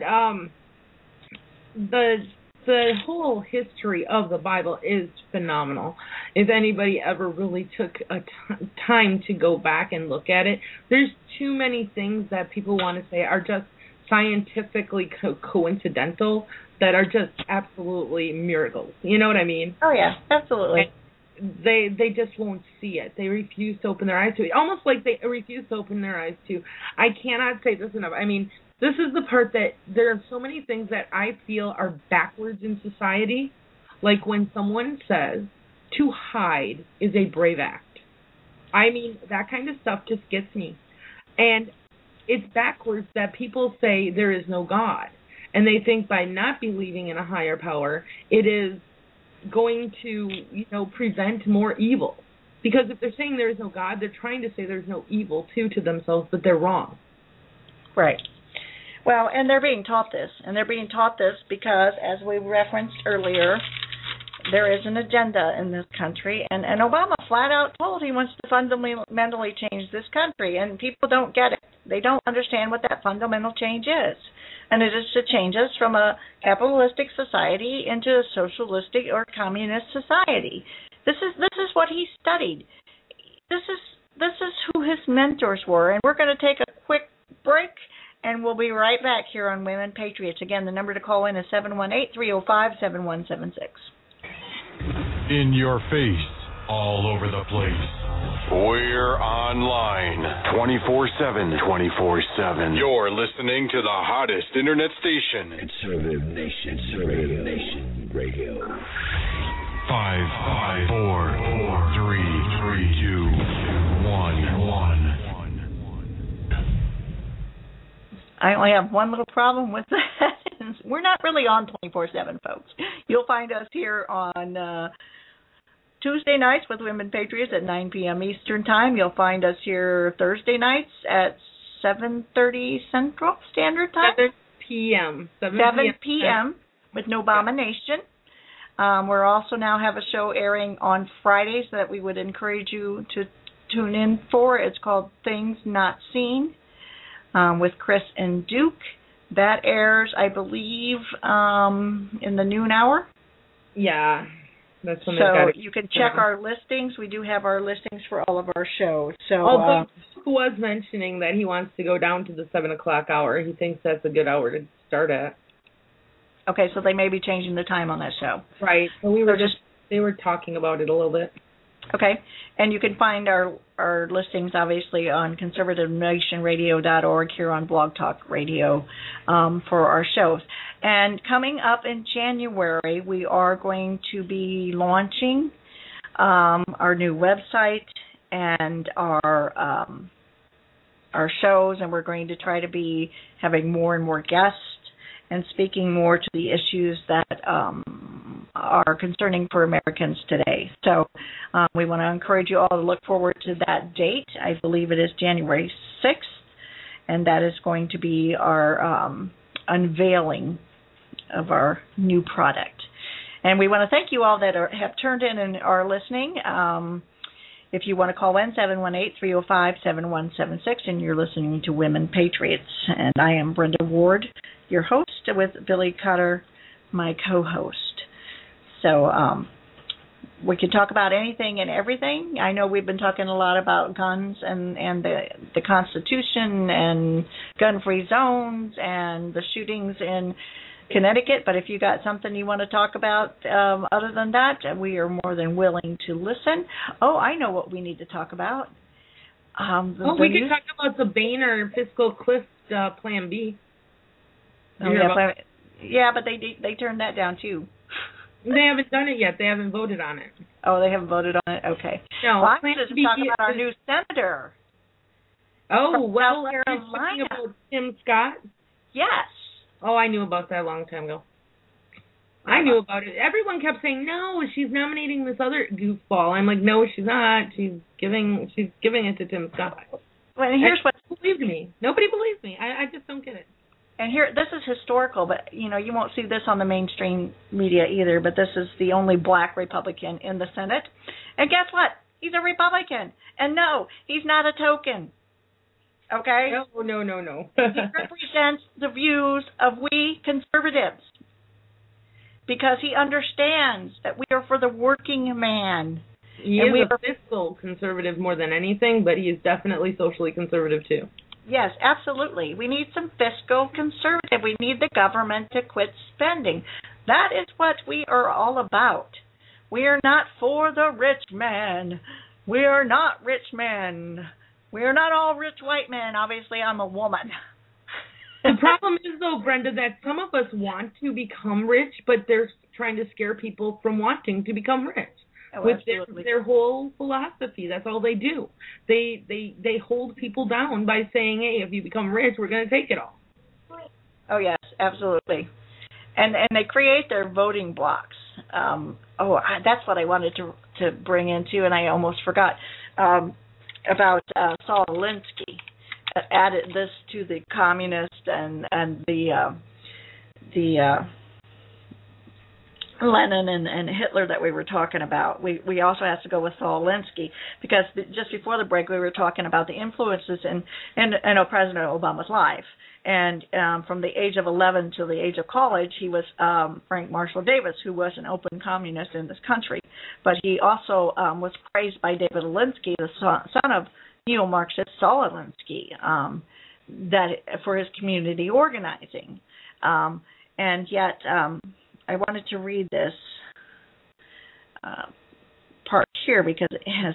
the whole history of the Bible is phenomenal. If anybody ever really took a time to go back and look at it, there's too many things that people want to say are just scientifically coincidental that are just absolutely miracles. You know what I mean? Oh, yeah, absolutely. And they just won't see it. They refuse to open their eyes to it. Almost like they refuse to open their eyes to. I cannot say this enough. I mean, this is the part that there are so many things that I feel are backwards in society. Like when someone says, to hide is a brave act. I mean, that kind of stuff just gets me. And it's backwards that people say there is no God. And they think by not believing in a higher power, it is going to, prevent more evil. Because if they're saying there is no God, they're trying to say there's no evil to themselves, but they're wrong. Right. Well, and they're being taught this. And they're being taught this because, as we referenced earlier, there is an agenda in this country. And Obama flat out told he wants to fundamentally change this country. And people don't get it. They don't understand what that fundamental change is. And it is to change us from a capitalistic society into a socialistic or communist society. This is what he studied. This is who his mentors were. And we're going to take a quick break. And we'll be right back here on Women Patriots. Again, the number to call in is 718-305-7176. In your face, all over the place. We're online 24/7. 24/7. You're listening to the hottest internet station. Conservative Nation Radio. 5, 4, 3, 2, 1. I only have one little problem with that, and stations. We're not really on 24/7, folks. You'll find us here on Tuesday nights with Women Patriots at 9 p.m. Eastern Time. You'll find us here Thursday nights at 7:30 Central Standard Time. 7 p.m. 7 p.m. with No Abomination. We're also now have a show airing on Fridays that we would encourage you to tune in for. It's called Things Not Seen with Chris and Duke. That airs, I believe, in the noon hour. Yeah. That's when so you can check our listings. We do have our listings for all of our shows. So Duke was mentioning that he wants to go down to the 7 o'clock hour. He thinks that's a good hour to start at. Okay, so they may be changing the time on that show. Right. So they were talking about it a little bit. Okay. And you can find our listings, obviously, on conservativenationradio.org here on Blog Talk Radio for our shows. And coming up in January, we are going to be launching our new website and our shows, and we're going to try to be having more and more guests and speaking more to the issues that are concerning for Americans today. So we want to encourage you all to look forward to that date. I believe it is January 6th, and that is going to be our unveiling of our new product. And we want to thank you all that have turned in and are listening. If you want to call in, 718-305-7176, and you're listening to Women Patriots. And I am Brenda Ward, your host, with Billy Cutter, my co-host. So we can talk about anything and everything. I know we've been talking a lot about guns and the Constitution and gun-free zones and the shootings in Connecticut, but if you got something you want to talk about other than that, we are more than willing to listen. Oh, I know what we need to talk about. We could talk about the Boehner fiscal cliff Plan B. Yeah, but they turned that down too. They haven't done it yet. They haven't voted on it. Oh, they haven't voted on it? Okay. No, well, I wanted to talk about our new senator. Oh, well, are you talking about Tim Scott? Yes. Oh, I knew about that a long time ago. I knew about it. Everyone kept saying, no, she's nominating this other goofball. I'm like, no, she's not. She's giving it to Tim Scott. Well, and here's what believed me. Nobody believes me. I just don't get it. And here, this is historical, but you won't see this on the mainstream media either. But this is the only black Republican in the Senate, and guess what? He's a Republican, and no, he's not a token. Okay? No. He represents the views of we conservatives because he understands that we are for the working man. He is a fiscal conservative more than anything, but he is definitely socially conservative too. Yes, absolutely. We need some fiscal conservative. We need the government to quit spending. That is what we are all about. We are not for the rich man. We are not rich men. We are not all rich white men. Obviously, I'm a woman. The problem is, though, Brenda, that some of us want to become rich, but they're trying to scare people from wanting to become rich. With their whole philosophy. That's all they do. They hold people down by saying, hey, if you become rich, we're going to take it all. Oh, yes, absolutely. And they create their voting blocks. That's what I wanted to bring into, and I almost forgot. About Saul Alinsky, added this to the communist and the Lenin and Hitler that we were talking about. We also have to go with Saul Alinsky because just before the break we were talking about the influences in President Obama's life. And from the age of 11 to the age of college, he was Frank Marshall Davis, who was an open communist in this country. But he also was praised by David Alinsky, the son of neo-Marxist Saul Alinsky, that for his community organizing. And yet, I wanted to read this part here because it has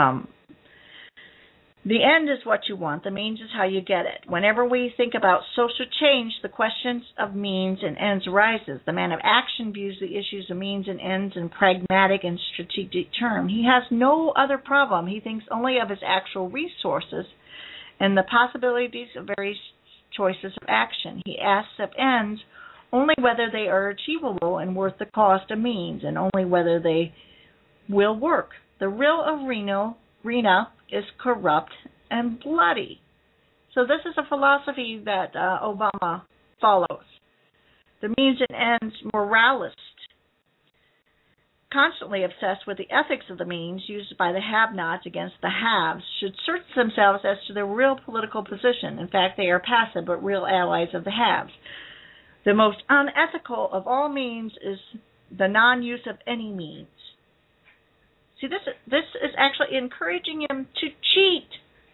the end is what you want, the means is how you get it. Whenever we think about social change, the questions of means and ends arises. The man of action views the issues of means and ends in pragmatic and strategic terms. He has no other problem. He thinks only of his actual resources and the possibilities of various choices of action. He asks if ends only whether they are achievable and worth the cost of means, and only whether they will work. The real arena is corrupt and bloody. So this is a philosophy that Obama follows. The means and ends moralist, constantly obsessed with the ethics of the means used by the have-nots against the haves, should search themselves as to their real political position. In fact, they are passive but real allies of the haves. The most unethical of all means is the non-use of any means. See, this is actually encouraging him to cheat.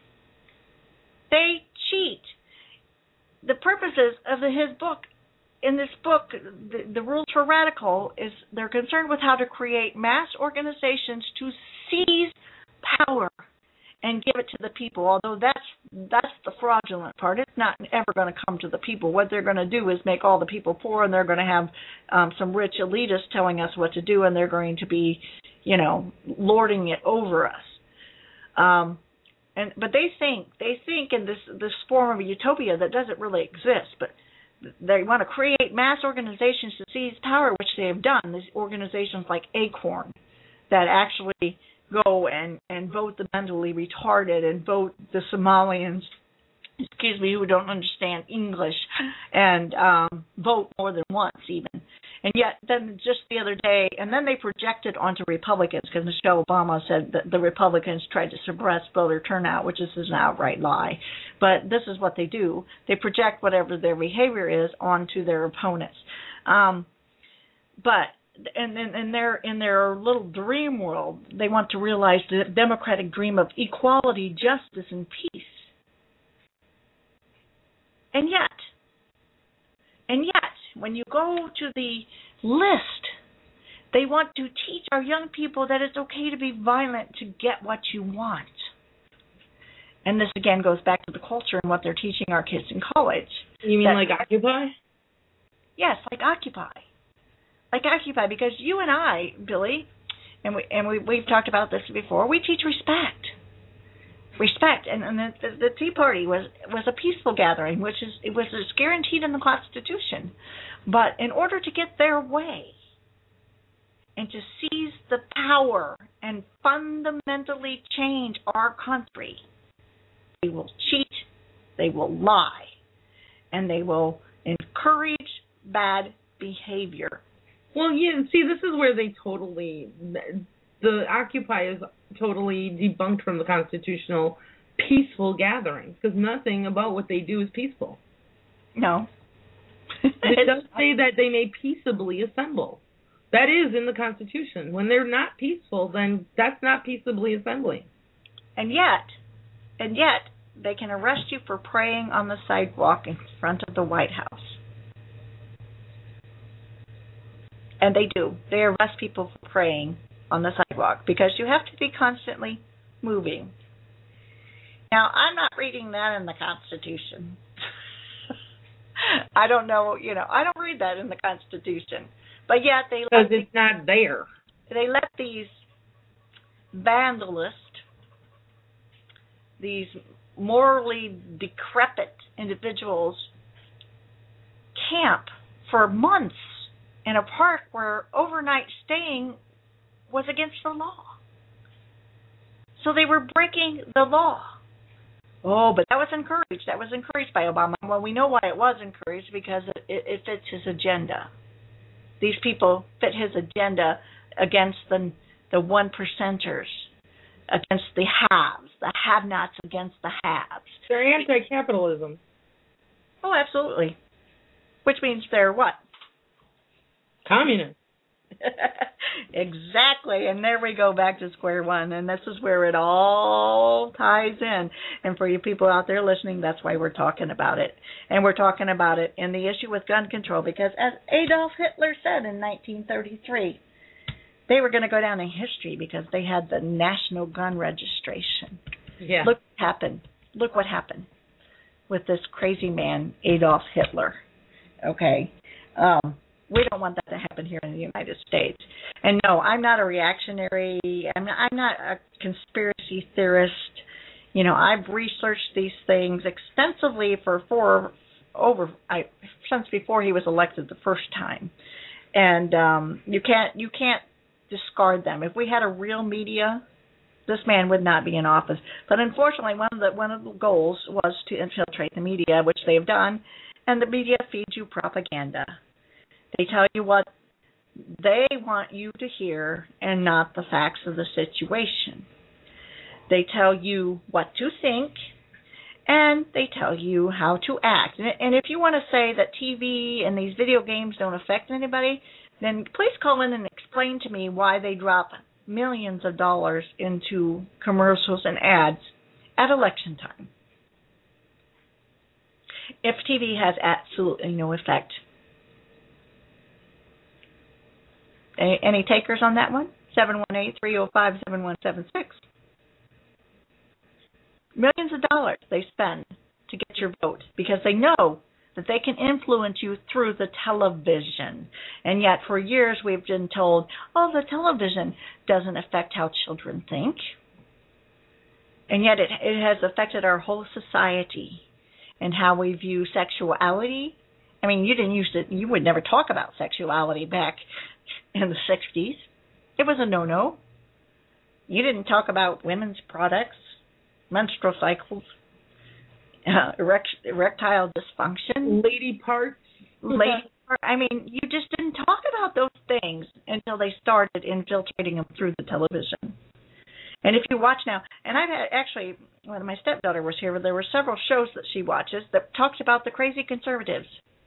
They cheat. The purposes of his book, in this book, the Rules for Radical, is they're concerned with how to create mass organizations to seize power and give it to the people. Although that's the fraudulent part. It's not ever going to come to the people. What they're going to do is make all the people poor, and they're going to have some rich elitists telling us what to do, and they're going to be, lording it over us. But they think in this form of a utopia that doesn't really exist, but they want to create mass organizations to seize power, which they have done. These organizations like Acorn that actually go and vote the mentally retarded and vote the Somalians, who don't understand English, and vote more than once even. And yet then just the other day, and then they projected onto Republicans, because Michelle Obama said that the Republicans tried to suppress voter turnout, which is an outright lie. But this is what they do. They project whatever their behavior is onto their opponents. But in their little dream world, they want to realize the democratic dream of equality, justice, and peace. And yet, when you go to the list, they want to teach our young people that it's okay to be violent to get what you want. And this again goes back to the culture and what they're teaching our kids in college. You mean like Occupy? Yes, like Occupy. Like Occupy, because you and I, Billy, and we've talked about this before, we teach respect. Respect, and the Tea Party was a peaceful gathering, which was guaranteed in the Constitution. But in order to get their way and to seize the power and fundamentally change our country, they will cheat, they will lie, and they will encourage bad behavior. Well, yeah, see, this is where the Occupy is totally debunked from the constitutional peaceful gatherings, because nothing about what they do is peaceful. No. It does say that they may peaceably assemble. That is in the Constitution. When they're not peaceful, then that's not peaceably assembling. And yet, they can arrest you for praying on the sidewalk in front of the White House. And they do. They arrest people for praying on the sidewalk because you have to be constantly moving. Now, I'm not reading that in the Constitution. I don't know, I don't read that in the Constitution. But yet because it's not there. They let these vandalists, these morally decrepit individuals, camp for months in a park where overnight staying was against the law. So they were breaking the law. Oh, but that was encouraged. That was encouraged by Obama. Well, we know why it was encouraged, because it fits his agenda. These people fit his agenda against the one percenters, against the haves, the have-nots against the haves. They're anti-capitalism. Oh, absolutely. Which means they're what? Communist. Exactly, and there we go back to square one, and this is where it all ties in. And for you people out there listening, that's why we're talking about it. And we're talking about it in the issue with gun control, because as Adolf Hitler said in 1933, they were going to go down in history because they had the national gun registration. Yeah. Look what happened with this crazy man, Adolf Hitler. Okay. We don't want that to happen here in the United States. And no, I'm not a reactionary. I'm not a conspiracy theorist. I've researched these things extensively for since before he was elected the first time, and you can't discard them. If we had a real media, this man would not be in office. But unfortunately, one of the goals was to infiltrate the media, which they have done, and the media feeds you propaganda. They tell you what they want you to hear and not the facts of the situation. They tell you what to think, and they tell you how to act. And if you want to say that TV and these video games don't affect anybody, then please call in and explain to me why they drop millions of dollars into commercials and ads at election time. If TV has absolutely no effect. Any takers on that one? 718-305-7176. Millions of dollars they spend to get your vote because they know that they can influence you through the television. And yet for years we've been told, oh, the television doesn't affect how children think. And yet it has affected our whole society and how we view sexuality. I mean, you would never talk about sexuality back in the 60s. It was a no-no. You didn't talk about women's products, menstrual cycles, erectile dysfunction, lady parts. I mean, you just didn't talk about those things until they started infiltrating them through the television. And if you watch now, and I've actually, when my stepdaughter was here, there were several shows that she watches that talked about the crazy conservatives.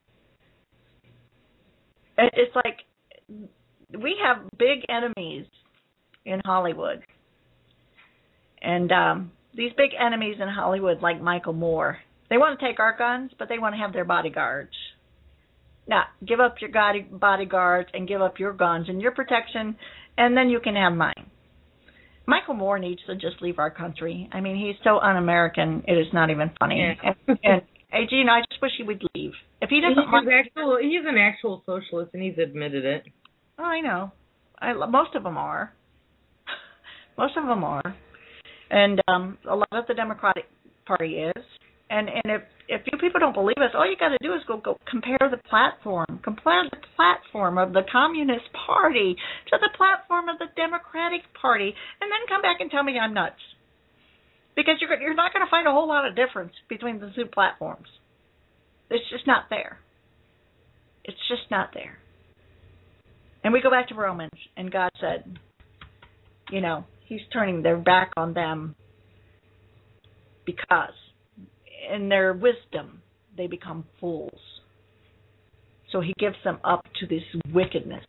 It's like we have big enemies in Hollywood. And these big enemies in Hollywood, like Michael Moore, they want to take our guns, but they want to have their bodyguards. Now, give up your bodyguards and give up your guns and your protection, and then you can have mine. Michael Moore needs to just leave our country. I mean, he's so un-American, it is not even funny. Yeah. and Gene, I just wish he would leave. If he doesn't, he's an actual socialist, and he's admitted it. Oh, I know. Most of them are. Most of them are. And a lot of the Democratic Party is. And if you people don't believe us, all you got to do is go compare the platform. Compare the platform of the Communist Party to the platform of the Democratic Party, and then come back and tell me I'm nuts. Because you're not going to find a whole lot of difference between the two platforms. It's just not there. It's just not there. And we go back to Romans, and God said, He's turning their back on them because in their wisdom they become fools. So he gives them up to this wickedness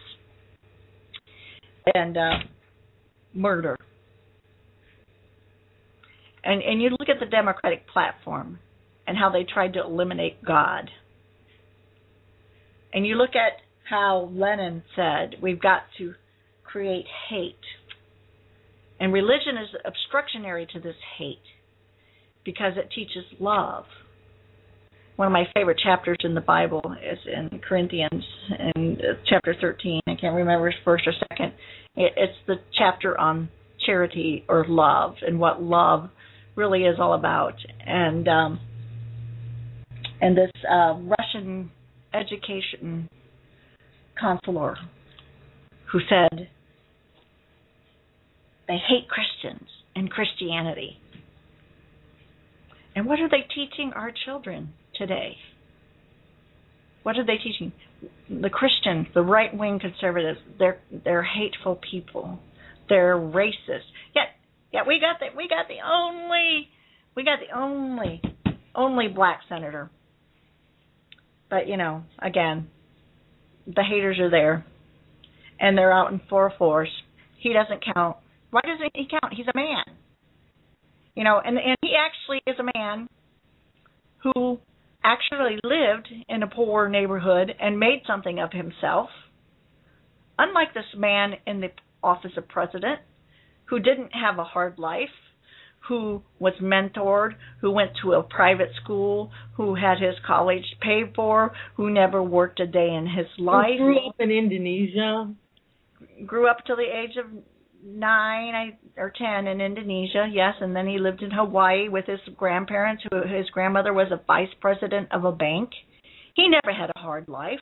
and murder. And you look at the Democratic platform and how they tried to eliminate God. And you look at how Lenin said we've got to create hate. And religion is obstructionary to this hate because it teaches love. One of my favorite chapters in the Bible is in Corinthians, in chapter 13. I can't remember his first or second. It's the chapter on charity or love and what love really is all about. And this Russian education counselor who said they hate Christians and Christianity. And what are they teaching our children today? What are they teaching? The Christians, the right-wing conservatives, they're hateful people. They're racist. Yet we got the only black senator. But again, the haters are there, and they're out in full force. He doesn't count. Why doesn't he count? He's a man. And he actually is a man who actually lived in a poor neighborhood and made something of himself. Unlike this man in the office of president who didn't have a hard life, who was mentored, who went to a private school, who had his college paid for, who never worked a day in his life. Who grew up in Indonesia. Grew up till the age of 9 or 10 in Indonesia, yes, and then he lived in Hawaii with his grandparents. His grandmother was a vice president of a bank He never had a hard life.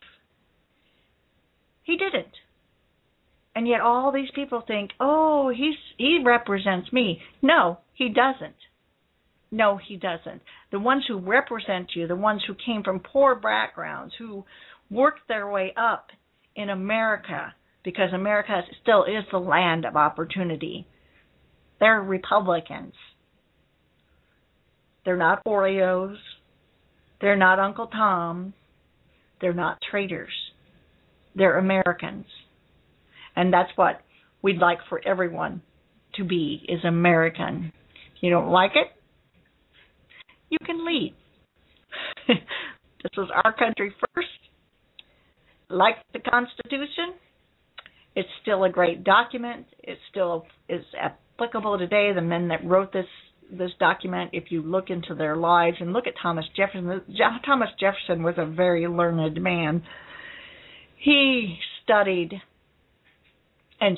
He didn't. And yet all these people think, oh, he represents me. No, he doesn't. No, he doesn't. The ones who represent you, the ones who came from poor backgrounds, who worked their way up in America, because America still is the land of opportunity, they're Republicans. They're not Oreos. They're not Uncle Tom. They're not traitors. They're Americans. And that's what we'd like for everyone to be, is American. If you don't like it, you can leave. This was our country first. Like the Constitution, it's still a great document. It still is applicable today. The men that wrote this document, if you look into their lives and look at Thomas Jefferson. Thomas Jefferson was a very learned man. He studied and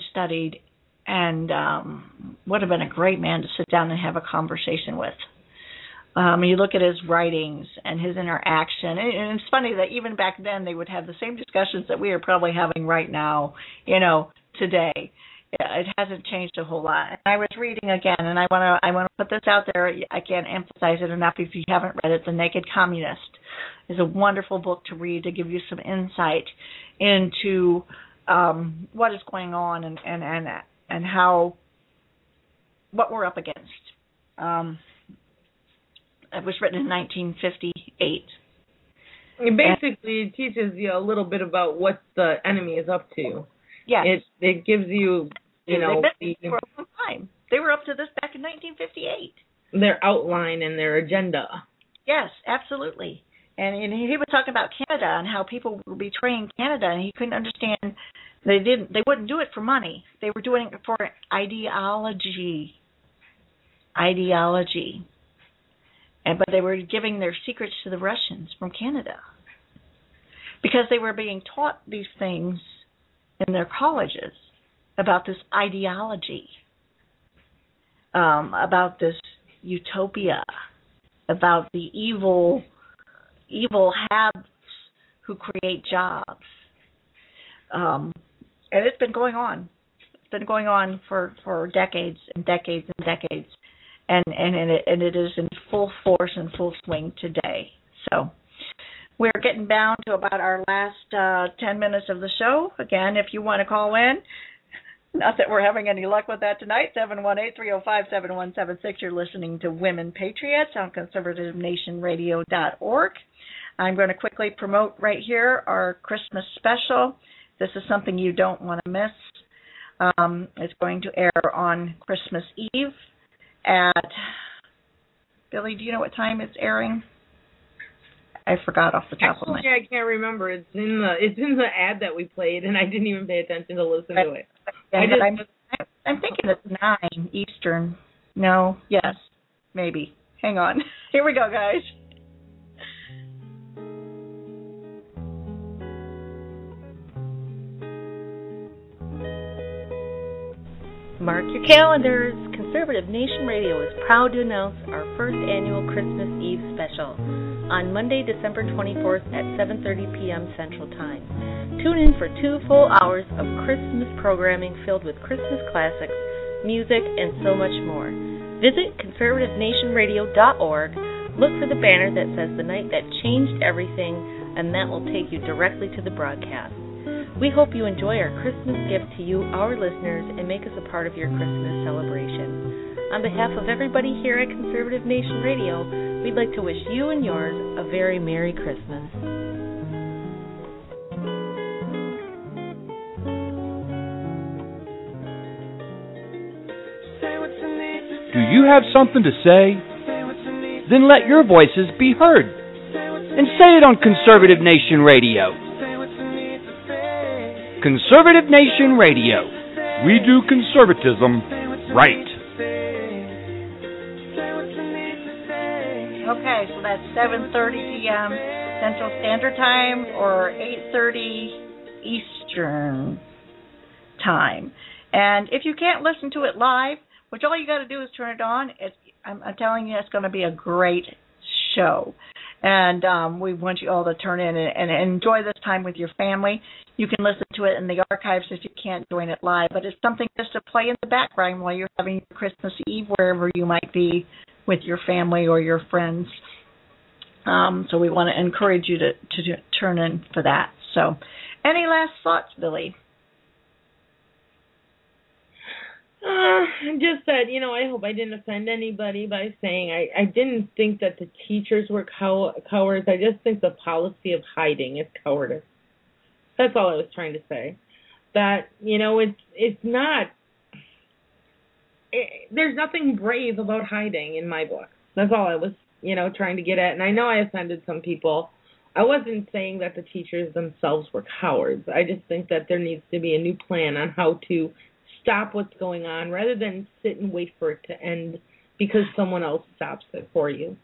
would have been a great man to sit down and have a conversation with. You look at his writings and his interaction, and it's funny that even back then they would have the same discussions that we are probably having right now, today. It hasn't changed a whole lot. And I was reading again, and I want to put this out there. I can't emphasize it enough if you haven't read it. The Naked Communist is a wonderful book to read to give you some insight into what is going on and how what we're up against. It was written in 1958. It teaches you a little bit about what the enemy is up to. Yes. It gives you, they've been for a long time. They were up to this back in 1958. Their outline and their agenda. Yes, absolutely. And he was talking about Canada and how people were betraying Canada, and he couldn't understand. They wouldn't do it for money. They were doing it for ideology. But they were giving their secrets to the Russians from Canada because they were being taught these things in their colleges about this ideology, about this utopia, about the evil haves who create jobs. And it's been going on. It's been going on for decades and decades and decades. And it is in full force and full swing today. So we're getting down to about our last 10 minutes of the show. Again, if you want to call in, not that we're having any luck with that tonight, 718-305-7176. You're listening to Women Patriots on conservativenationradio.org. I'm going to quickly promote right here our Christmas special. This is something you don't want to miss. It's going to air on Christmas Eve. At Billy, do you know what time it's airing? I forgot off the top of my head. I can't remember. It's in the ad that we played, and I didn't even pay attention to listen to it. I'm thinking it's 9 Eastern. No, yes, maybe. Hang on. Here we go, guys. Mark your calendars. Conservative Nation Radio is proud to announce our first annual Christmas Eve special on Monday, December 24th at 7:30 p.m. Central Time. Tune in for 2 full hours of Christmas programming filled with Christmas classics, music, and so much more. Visit conservativenationradio.org. Look for the banner that says The Night That Changed Everything, and that will take you directly to the broadcast. We hope you enjoy our Christmas gift to you, our listeners, and make us a part of your Christmas celebration. On behalf of everybody here at Conservative Nation Radio, we'd like to wish you and yours a very Merry Christmas. Do you have something to say? Then let your voices be heard. And say it on Conservative Nation Radio. Conservative Nation Radio. We do conservatism right. Okay, so that's 7:30 p.m. Central Standard Time or 8:30 Eastern Time. And if you can't listen to it live, which all you got to do is turn it on, I'm telling you it's going to be a great show. And we want you all to turn in and enjoy this time with your family. You can listen to it in the archives if you can't join it live, but it's something just to play in the background while you're having your Christmas Eve, wherever you might be with your family or your friends. So we want to encourage you to turn in for that. So any last thoughts, Billy? Just that, I hope I didn't offend anybody by saying I didn't think that the teachers were cowards. I just think the policy of hiding is cowardice. That's all I was trying to say. That, it's not, there's nothing brave about hiding in my book. That's all I was, trying to get at. And I know I offended some people. I wasn't saying that the teachers themselves were cowards. I just think that there needs to be a new plan on how to stop what's going on rather than sit and wait for it to end because someone else stops it for you.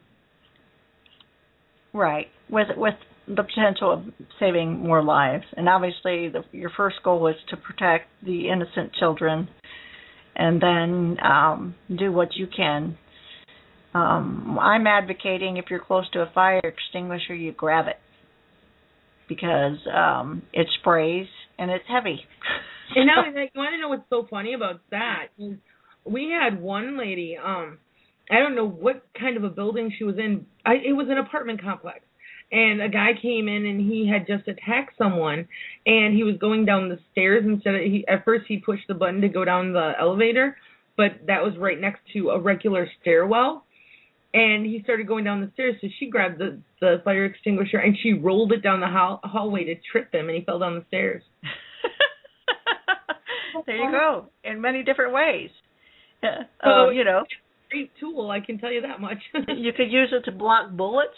Right, with the potential of saving more lives. And obviously your first goal is to protect the innocent children and then do what you can. I'm advocating if you're close to a fire extinguisher, you grab it because it sprays and it's heavy. And now, you want to know what's so funny about that? We had one lady, I don't know what kind of a building she was in. It was an apartment complex. And a guy came in and he had just attacked someone. And he was going down the stairs at first he pushed the button to go down the elevator. But that was right next to a regular stairwell. And he started going down the stairs. So she grabbed the fire extinguisher and she rolled it down the hallway to trip him. And he fell down the stairs. There you go. In many different ways. Great tool, I can tell you that much. You could use it to block bullets.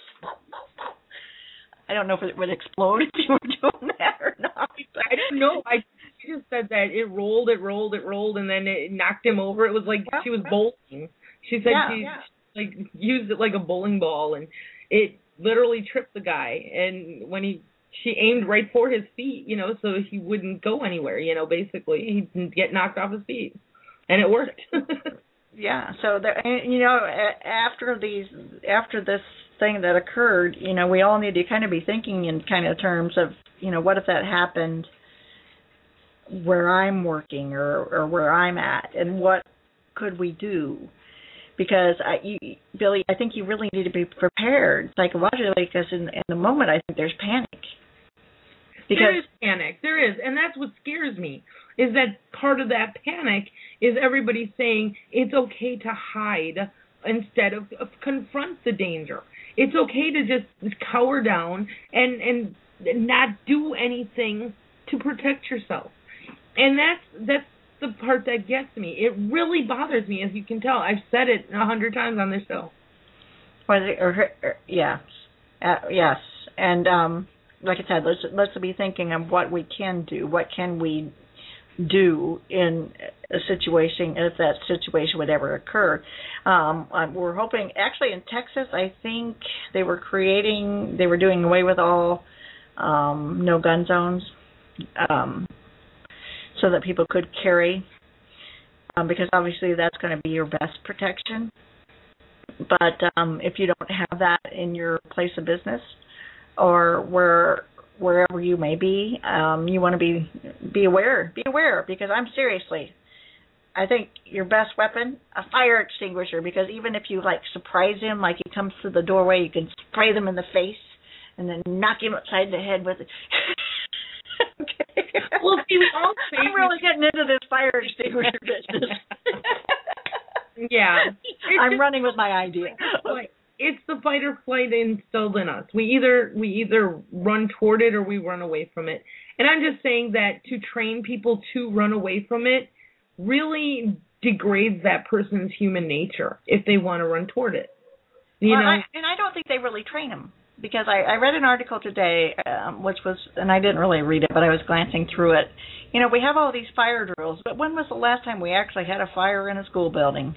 I don't know if it would explode if you were doing that or not. I don't know. I just said that it rolled, and then it knocked him over. It was like she was bowling. She said she used it like a bowling ball, and it literally tripped the guy. And when she aimed right for his feet, so he wouldn't go anywhere, basically. He didn't get knocked off his feet. And it worked. Yeah, so, after this thing that occurred, we all need to kind of be thinking in kind of terms of, what if that happened where I'm working or where I'm at, and what could we do? Because, Billy, I think you really need to be prepared psychologically because in the moment I think there's panic. There is panic. There is. And that's what scares me, is that part of that panic is everybody saying it's okay to hide instead of confront the danger. It's okay to just cower down and not do anything to protect yourself. And that's the part that gets me. It really bothers me, as you can tell. I've said it 100 times on this show. Yes. Yes. And like I said, let's be thinking of what we can do. What can we do in a situation if that situation would ever occur? We're hoping, actually in Texas, I think they were doing away with all no gun zones so that people could carry, because obviously that's going to be your best protection. But if you don't have that in your place of business, or wherever you may be, you want to be aware. Be aware, because I think your best weapon, a fire extinguisher, because even if you surprise him, like he comes through the doorway, you can spray them in the face and then knock him upside the head with it. Okay. Well, I'm really getting into this fire extinguisher business. Yeah. I'm running with my idea. It's the fight or flight instilled in us. We either run toward it or we run away from it. And I'm just saying that to train people to run away from it really degrades that person's human nature if they want to run toward it. You know? And I don't think they really train them, because I read an article today, which was, and I didn't really read it, but I was glancing through it. We have all these fire drills, but when was the last time we actually had a fire in a school building?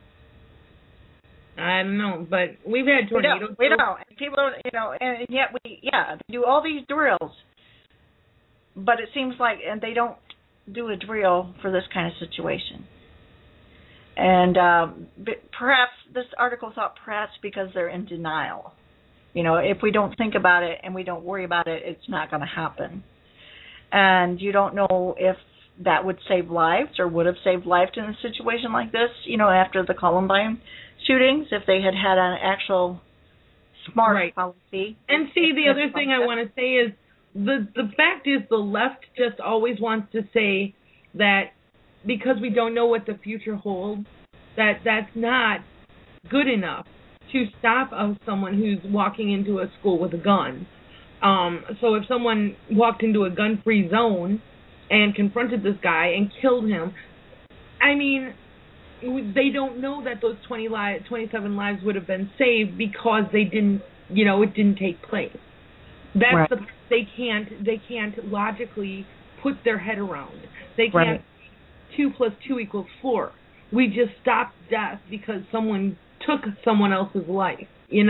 I don't know, but we've had tornadoes. We don't. People don't, and yet they do all these drills. But it seems like, and they don't do a drill for this kind of situation. And perhaps this article thought perhaps because they're in denial. If we don't think about it and we don't worry about it, it's not going to happen. And you don't know if that would save lives or would have saved lives in a situation like this, after the Columbine shootings, if they had an actual smart policy. And see, the other thing I want to say is the fact is the left just always wants to say that because we don't know what the future holds, that's not good enough to stop someone who's walking into a school with a gun. So if someone walked into a gun-free zone and confronted this guy and killed him, I mean, they don't know that those 27 lives would have been saved because they didn't, it didn't take place. That's they can't logically put their head around. They can't. 2 + 2 = 4. We just stopped death because someone took someone else's life.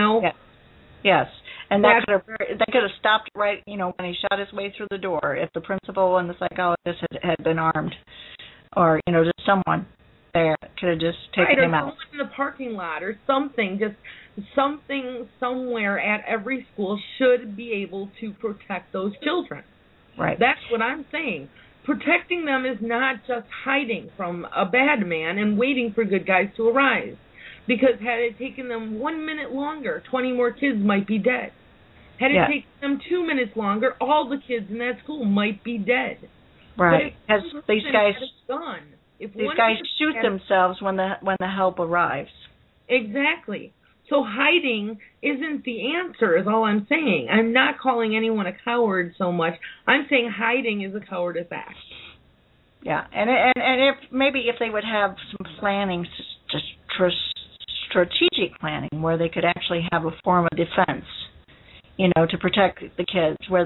Yes. And that could have stopped right, when he shot his way through the door, if the principal and the psychologist had been armed, or just someone there could have just taken him out. Or someone in the parking lot or something, just something somewhere at every school should be able to protect those children. Right. That's what I'm saying. Protecting them is not just hiding from a bad man and waiting for good guys to arise. Because had it taken them 1 minute longer, 20 more kids might be dead. Had it taken them 2 minutes longer, all the kids in that school might be dead. Right. Because these guys shoot had themselves when the help arrives. Exactly. So hiding isn't the answer, is all I'm saying. I'm not calling anyone a coward so much. I'm saying hiding is a cowardice act. Yeah, and if they would have some planning, strategic planning, where they could actually have a form of defense, to protect the kids, where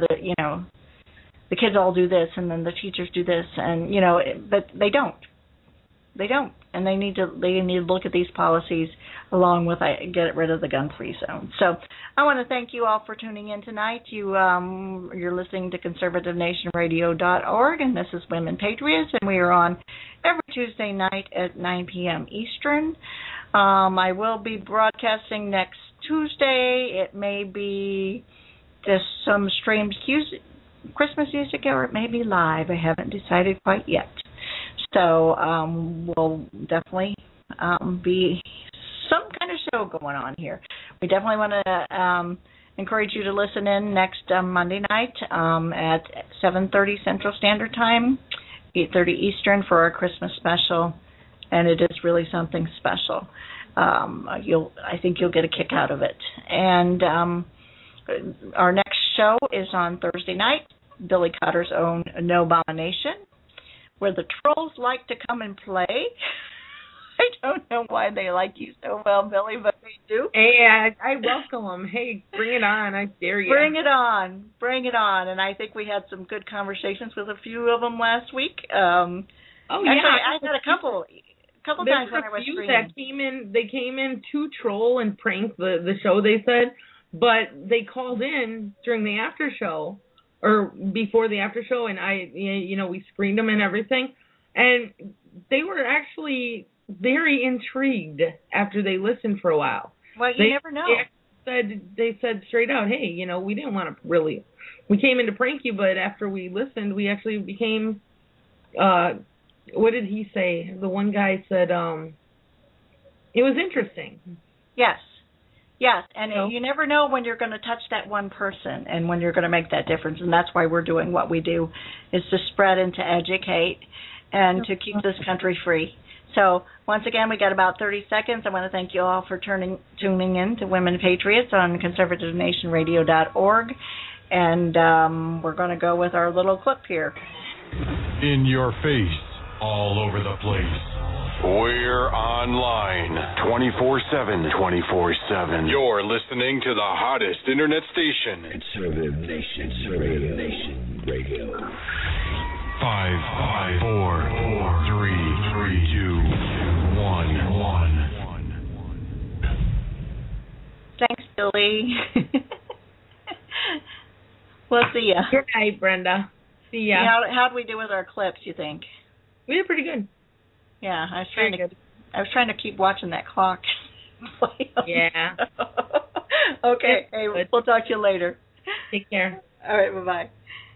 the kids all do this and then the teachers do this, and but they don't. They don't, and they need to look at these policies along with get rid of the gun-free zone. So I want to thank you all for tuning in tonight. You're listening to conservativenationradio.org, and this is Women Patriots, and we are on every Tuesday night at 9 p.m. Eastern. I will be broadcasting next Tuesday. It may be just some streamed Christmas music, or it may be live. I haven't decided quite yet. So we'll definitely be some kind of show going on here. We definitely want to encourage you to listen in next Monday night at 7:30 Central Standard Time, 8:30 Eastern for our Christmas special, and it is really something special. I think you'll get a kick out of it. And our next show is on Thursday night, Billy Cotter's own No Abomination, where the trolls like to come and play. I don't know why they like you so well, Billy, but they do. Hey, I welcome them. Hey, bring it on. I dare you. Bring it on. Bring it on. And I think we had some good conversations with a few of them last week. Actually, I had a couple times when I was streaming. That they came in to troll and prank the show, they said, but they called in during the after show, or before the after show, and we screened them and everything, and they were actually very intrigued after they listened for a while. Well, you never know. They said straight out, hey, we didn't want to really, we came in to prank you, but after we listened, we actually became, what did he say? The one guy said, it was interesting. Yes, and you never know when you're going to touch that one person and when you're going to make that difference, and that's why we're doing what we do, is to spread and to educate and to keep this country free. So, once again, we got about 30 seconds. I want to thank you all for tuning in to Women Patriots on conservativenationradio.org, and we're going to go with our little clip here. In your face, all over the place. We're online 24/7. 24/7. You're listening to the hottest internet station. Conservative Nation Radio. 5, 4, 3, 2, 1. Thanks, Billy. We'll see ya. Good night, Brenda. See ya. How'd we do with our clips, you think? We did pretty good. Yeah, I was trying to keep watching that clock. Yeah. Okay. Hey, we'll talk to you later. Take care. All right. Bye-bye.